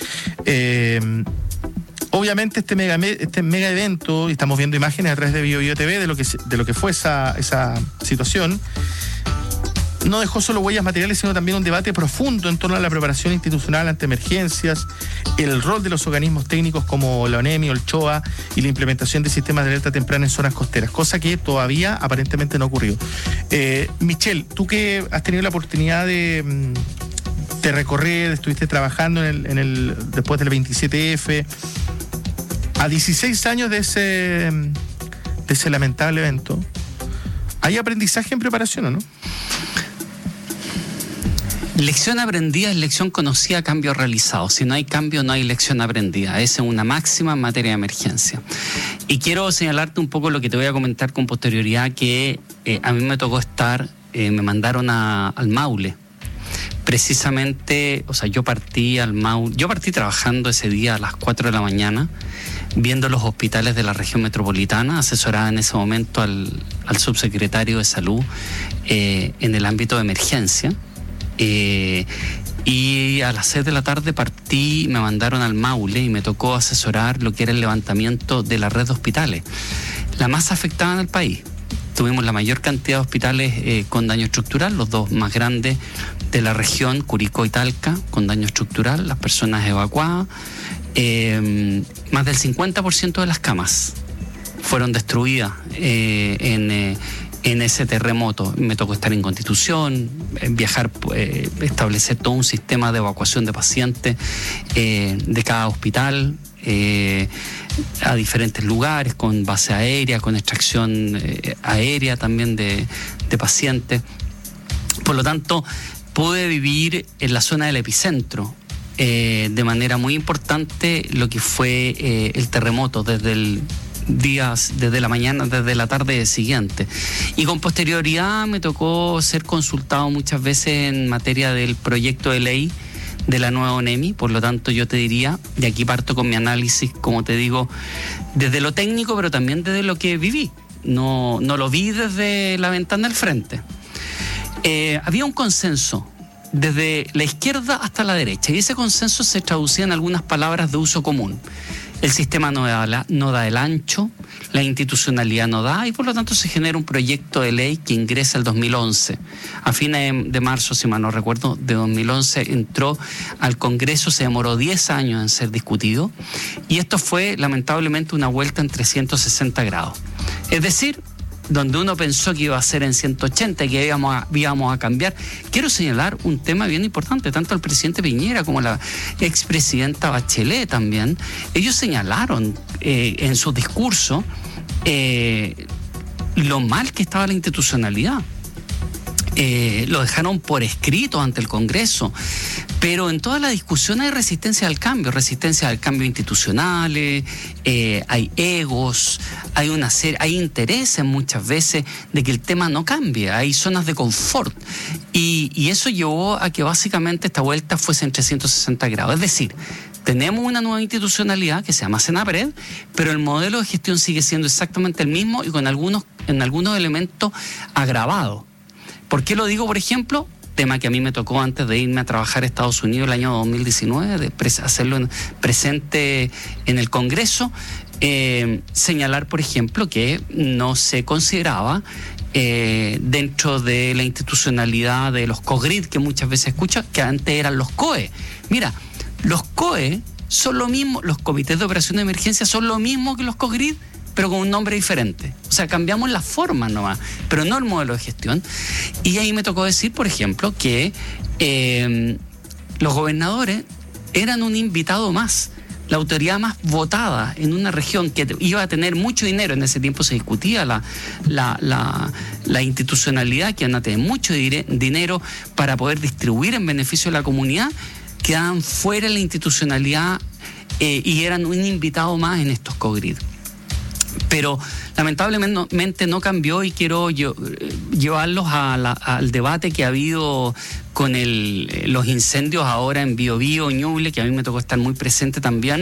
Obviamente este mega evento, y estamos viendo imágenes a través de Biobío TV de lo que fue esa situación, no dejó solo huellas materiales, sino también un debate profundo en torno a la preparación institucional ante emergencias, el rol de los organismos técnicos como la ONEMI o el CHOA y la implementación de sistemas de alerta temprana en zonas costeras, cosa que todavía aparentemente no ocurrió. Michelle, tú que has tenido la oportunidad de recorrer, estuviste trabajando después del 27F, a 16 años de ese lamentable evento, ¿hay aprendizaje en preparación o no? Lección aprendida es lección conocida, cambio realizado. Si no hay cambio, no hay lección aprendida. Esa es una máxima en materia de emergencia. Y quiero señalarte un poco lo que te voy a comentar con posterioridad, que a mí me tocó me mandaron al Maule. Precisamente, o sea, yo partí trabajando ese día a las 4 de la mañana, viendo los hospitales de la región metropolitana, asesorada en ese momento al subsecretario de Salud en el ámbito de emergencia. Y a las 6 de la tarde me mandaron al Maule y me tocó asesorar lo que era el levantamiento de la red de hospitales, la más afectada en el país. Tuvimos la mayor cantidad de hospitales con daño estructural, los dos más grandes de la región, Curicó y Talca, con daño estructural, las personas evacuadas. Más del 50% de las camas fueron destruidas en ese terremoto. Me tocó estar en Constitución, viajar, establecer todo un sistema de evacuación de pacientes de cada hospital a diferentes lugares, con base aérea, con extracción aérea también de pacientes. Por lo tanto, pude vivir en la zona del epicentro de manera muy importante lo que fue el terremoto desde la mañana, desde la tarde siguiente. Y con posterioridad me tocó ser consultado muchas veces en materia del proyecto de ley de la nueva ONEMI. Por lo tanto, yo te diría, y aquí parto con mi análisis, como te digo, desde lo técnico, pero también desde lo que viví. No lo vi desde la ventana del frente. Había un consenso desde la izquierda hasta la derecha, y ese consenso se traducía en algunas palabras de uso común. El sistema no da el ancho, la institucionalidad no da, y por lo tanto se genera un proyecto de ley que ingresa el 2011. A fines de marzo, si mal no recuerdo, de 2011 entró al Congreso, se demoró 10 años en ser discutido, y esto fue lamentablemente una vuelta en 360 grados. Es decir, donde uno pensó que iba a ser en 180 y que íbamos a cambiar. Quiero señalar un tema bien importante, tanto el presidente Piñera como la expresidenta Bachelet también. Ellos señalaron en su discurso lo mal que estaba la institucionalidad. Lo dejaron por escrito ante el Congreso, pero en toda la discusión hay resistencia al cambio institucionales, hay egos, hay intereses muchas veces de que el tema no cambie, hay zonas de confort, y eso llevó a que básicamente esta vuelta fuese en 360 grados, es decir, tenemos una nueva institucionalidad que se llama Senapred, pero el modelo de gestión sigue siendo exactamente el mismo y en algunos elementos agravados. ¿Por qué lo digo, por ejemplo? Tema que a mí me tocó antes de irme a trabajar a Estados Unidos el año 2019, de hacerlo presente en el Congreso, señalar, por ejemplo, que no se consideraba dentro de la institucionalidad de los COGRID, que muchas veces escucho, que antes eran los COE. Mira, los COE son lo mismo, los comités de operación de emergencia son lo mismo que los COGRID, pero con un nombre diferente. O sea, cambiamos la forma nomás, pero no el modelo de gestión. Y ahí me tocó decir, por ejemplo, que los gobernadores eran un invitado más, la autoridad más votada en una región que iba a tener mucho dinero. En ese tiempo se discutía la institucionalidad, que iban a tener mucho dinero para poder distribuir en beneficio de la comunidad, quedaban fuera de la institucionalidad y eran un invitado más en estos COGRID. Pero lamentablemente no cambió, y quiero llevarlos al debate que ha habido con los incendios ahora en Biobío, Ñuble, que a mí me tocó estar muy presente también,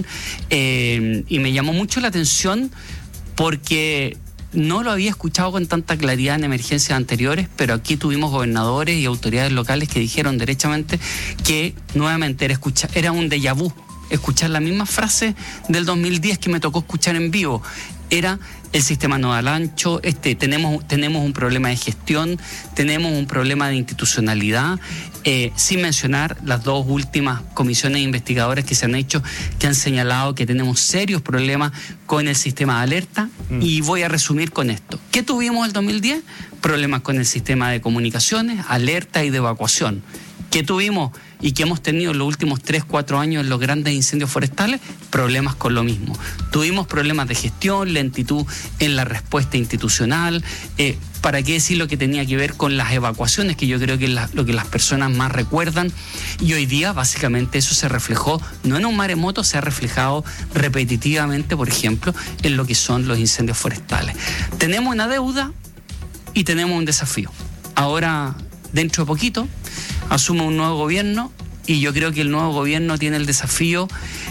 y me llamó mucho la atención porque no lo había escuchado con tanta claridad en emergencias anteriores, pero aquí tuvimos gobernadores y autoridades locales que dijeron derechamente que nuevamente era un déjà vu escuchar la misma frase del 2010 que me tocó escuchar en vivo. Era: el sistema no da al ancho, tenemos un problema de gestión, tenemos un problema de institucionalidad, sin mencionar las dos últimas comisiones investigadoras que se han hecho, que han señalado que tenemos serios problemas con el sistema de alerta. Y voy a resumir con esto. ¿Qué tuvimos el 2010? Problemas con el sistema de comunicaciones, alerta y de evacuación. ¿Qué tuvimos y que hemos tenido en los últimos 3-4 años en los grandes incendios forestales? Problemas con lo mismo. Tuvimos problemas de gestión, lentitud en la respuesta institucional, para qué decir lo que tenía que ver con las evacuaciones, que yo creo que es lo que las personas más recuerdan, y hoy día básicamente eso se reflejó, no en un maremoto, se ha reflejado repetitivamente, por ejemplo, en lo que son los incendios forestales. Tenemos una deuda y tenemos un desafío. Ahora, dentro de poquito, asume un nuevo gobierno, y yo creo que el nuevo gobierno tiene el desafío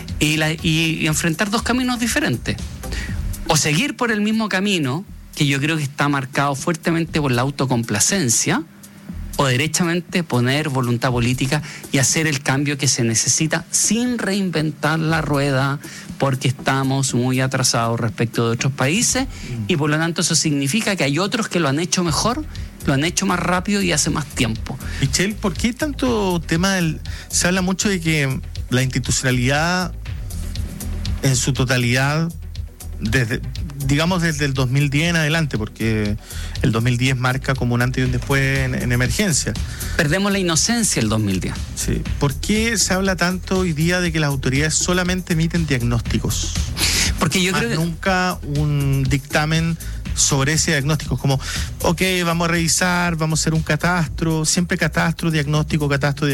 y enfrentar dos caminos diferentes. O seguir por el mismo camino, que yo creo que está marcado fuertemente por la autocomplacencia, o derechamente poner voluntad política y hacer el cambio que se necesita sin reinventar la rueda, porque estamos muy atrasados respecto de otros países, y por lo tanto eso significa que hay otros que lo han hecho mejor, lo han hecho más rápido y hace más tiempo. Michelle, ¿por qué tanto tema se habla mucho de que la institucionalidad en su totalidad, desde el 2010 en adelante, porque el 2010 marca como un antes y un después en emergencia? Perdemos la inocencia el 2010. Sí. ¿Por qué se habla tanto hoy día de que las autoridades solamente emiten diagnósticos? Porque yo creo que nunca un dictamen sobre ese diagnóstico, como, ok, vamos a revisar, vamos a hacer un catastro, siempre catastro, diagnóstico,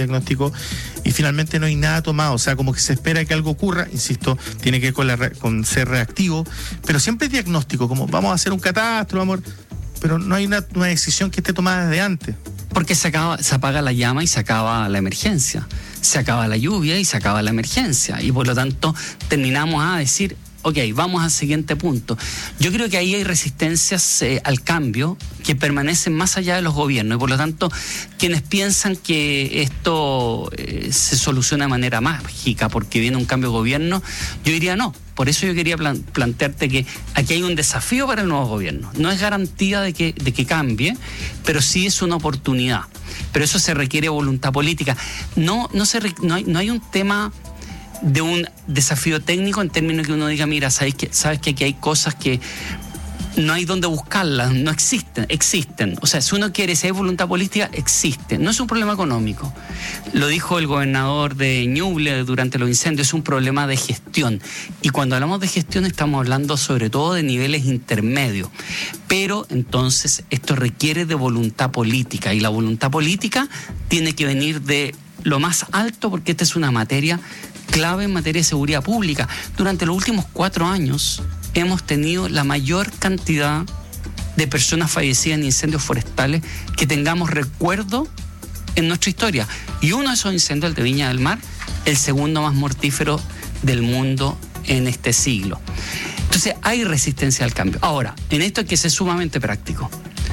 y finalmente no hay nada tomado. O sea, como que se espera que algo ocurra, insisto, tiene que ver con ser reactivo, pero siempre es diagnóstico, como vamos a hacer un catastro, pero no hay una decisión que esté tomada desde antes. Porque se apaga la llama y se acaba la emergencia. Se acaba la lluvia y se acaba la emergencia. Y por lo tanto terminamos a decir, ok, vamos al siguiente punto. Yo creo que ahí hay resistencias al cambio que permanecen más allá de los gobiernos. Y por lo tanto, quienes piensan que esto se soluciona de manera mágica porque viene un cambio de gobierno, yo diría no. Por eso yo quería plantearte que aquí hay un desafío para el nuevo gobierno. No es garantía de que cambie, pero sí es una oportunidad. Pero eso se requiere voluntad política. No hay un tema de un desafío técnico en términos que uno diga, mira, sabes que aquí hay cosas que no hay donde buscarlas, no existen. O sea, si uno quiere, si hay voluntad política, existe. No es un problema económico. Lo dijo el gobernador de Ñuble durante los incendios, es un problema de gestión. Y cuando hablamos de gestión estamos hablando sobre todo de niveles intermedios. Pero entonces esto requiere de voluntad política, y la voluntad política tiene que venir de lo más alto, porque esta es una materia clave en materia de seguridad pública. Durante los últimos 4 años hemos tenido la mayor cantidad de personas fallecidas en incendios forestales que tengamos recuerdo en nuestra historia. Y uno de esos incendios, el de Viña del Mar, el segundo más mortífero del mundo en este siglo. Entonces hay resistencia al cambio. Ahora, en esto hay que ser sumamente práctico.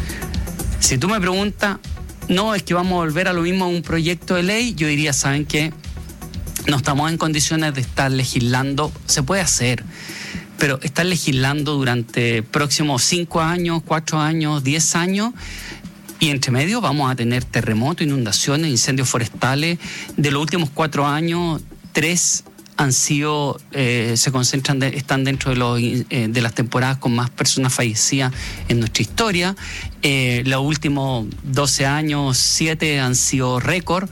Si tú me preguntas, no, es que vamos a volver a lo mismo a un proyecto de ley, yo diría, ¿saben qué? No estamos en condiciones de estar legislando, se puede hacer, pero estar legislando durante próximos 5 años, 4 años, 10 años, y entre medio vamos a tener terremotos, inundaciones, incendios forestales. De los últimos 4 años, 3 han sido, están dentro de las temporadas con más personas fallecidas en nuestra historia. Los últimos 12 años, 7 han sido récord.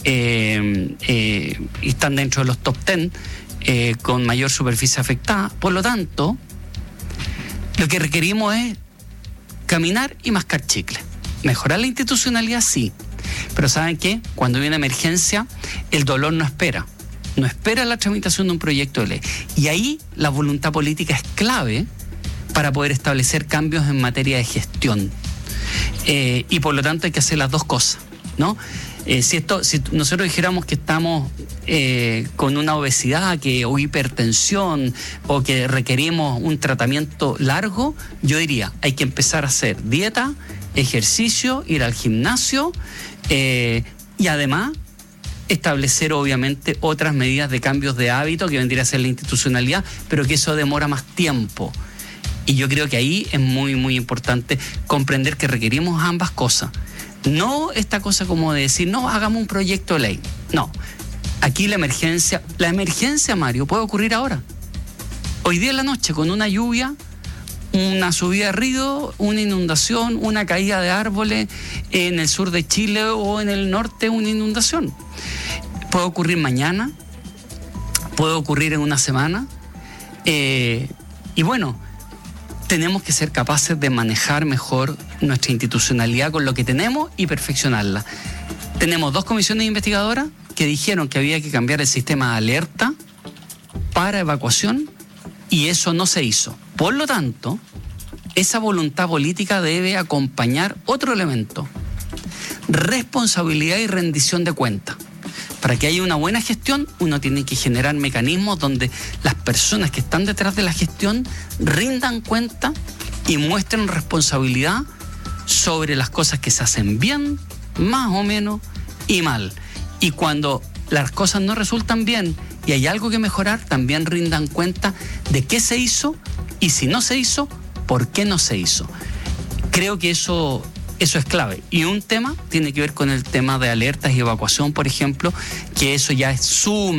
Están dentro de los top 10 con mayor superficie afectada. Por lo tanto, lo que requerimos es caminar y mascar chicle. Mejorar la institucionalidad, sí, pero ¿saben qué? Cuando viene emergencia, el dolor no espera la tramitación de un proyecto de ley, y ahí la voluntad política es clave para poder establecer cambios en materia de gestión, y por lo tanto hay que hacer las dos cosas, ¿no? Si nosotros dijéramos que estamos con una obesidad o hipertensión, o que requerimos un tratamiento largo, yo diría, hay que empezar a hacer dieta, ejercicio, ir al gimnasio, y además establecer obviamente otras medidas de cambios de hábito que vendría a ser la institucionalidad, pero que eso demora más tiempo. Y yo creo que ahí es muy, muy importante comprender que requerimos ambas cosas. No esta cosa como de decir, no, hagamos un proyecto de ley. No, aquí la emergencia, Mario, puede ocurrir ahora. Hoy día en la noche, con una lluvia, una subida de río, una inundación, una caída de árboles en el sur de Chile o en el norte, una inundación. Puede ocurrir mañana, puede ocurrir en una semana. Y bueno, tenemos que ser capaces de manejar mejor nuestra institucionalidad con lo que tenemos y perfeccionarla. Tenemos 2 comisiones investigadoras que dijeron que había que cambiar el sistema de alerta para evacuación, y eso no se hizo. Por lo tanto, esa voluntad política debe acompañar otro elemento: responsabilidad y rendición de cuentas. Para que haya una buena gestión, uno tiene que generar mecanismos donde las personas que están detrás de la gestión rindan cuenta y muestren responsabilidad sobre las cosas que se hacen bien, más o menos, y mal. Y cuando las cosas no resultan bien y hay algo que mejorar, también rindan cuenta de qué se hizo, y si no se hizo, por qué no se hizo. Creo que eso es clave. Y un tema tiene que ver con el tema de alertas y evacuación, por ejemplo, que eso ya es sumamente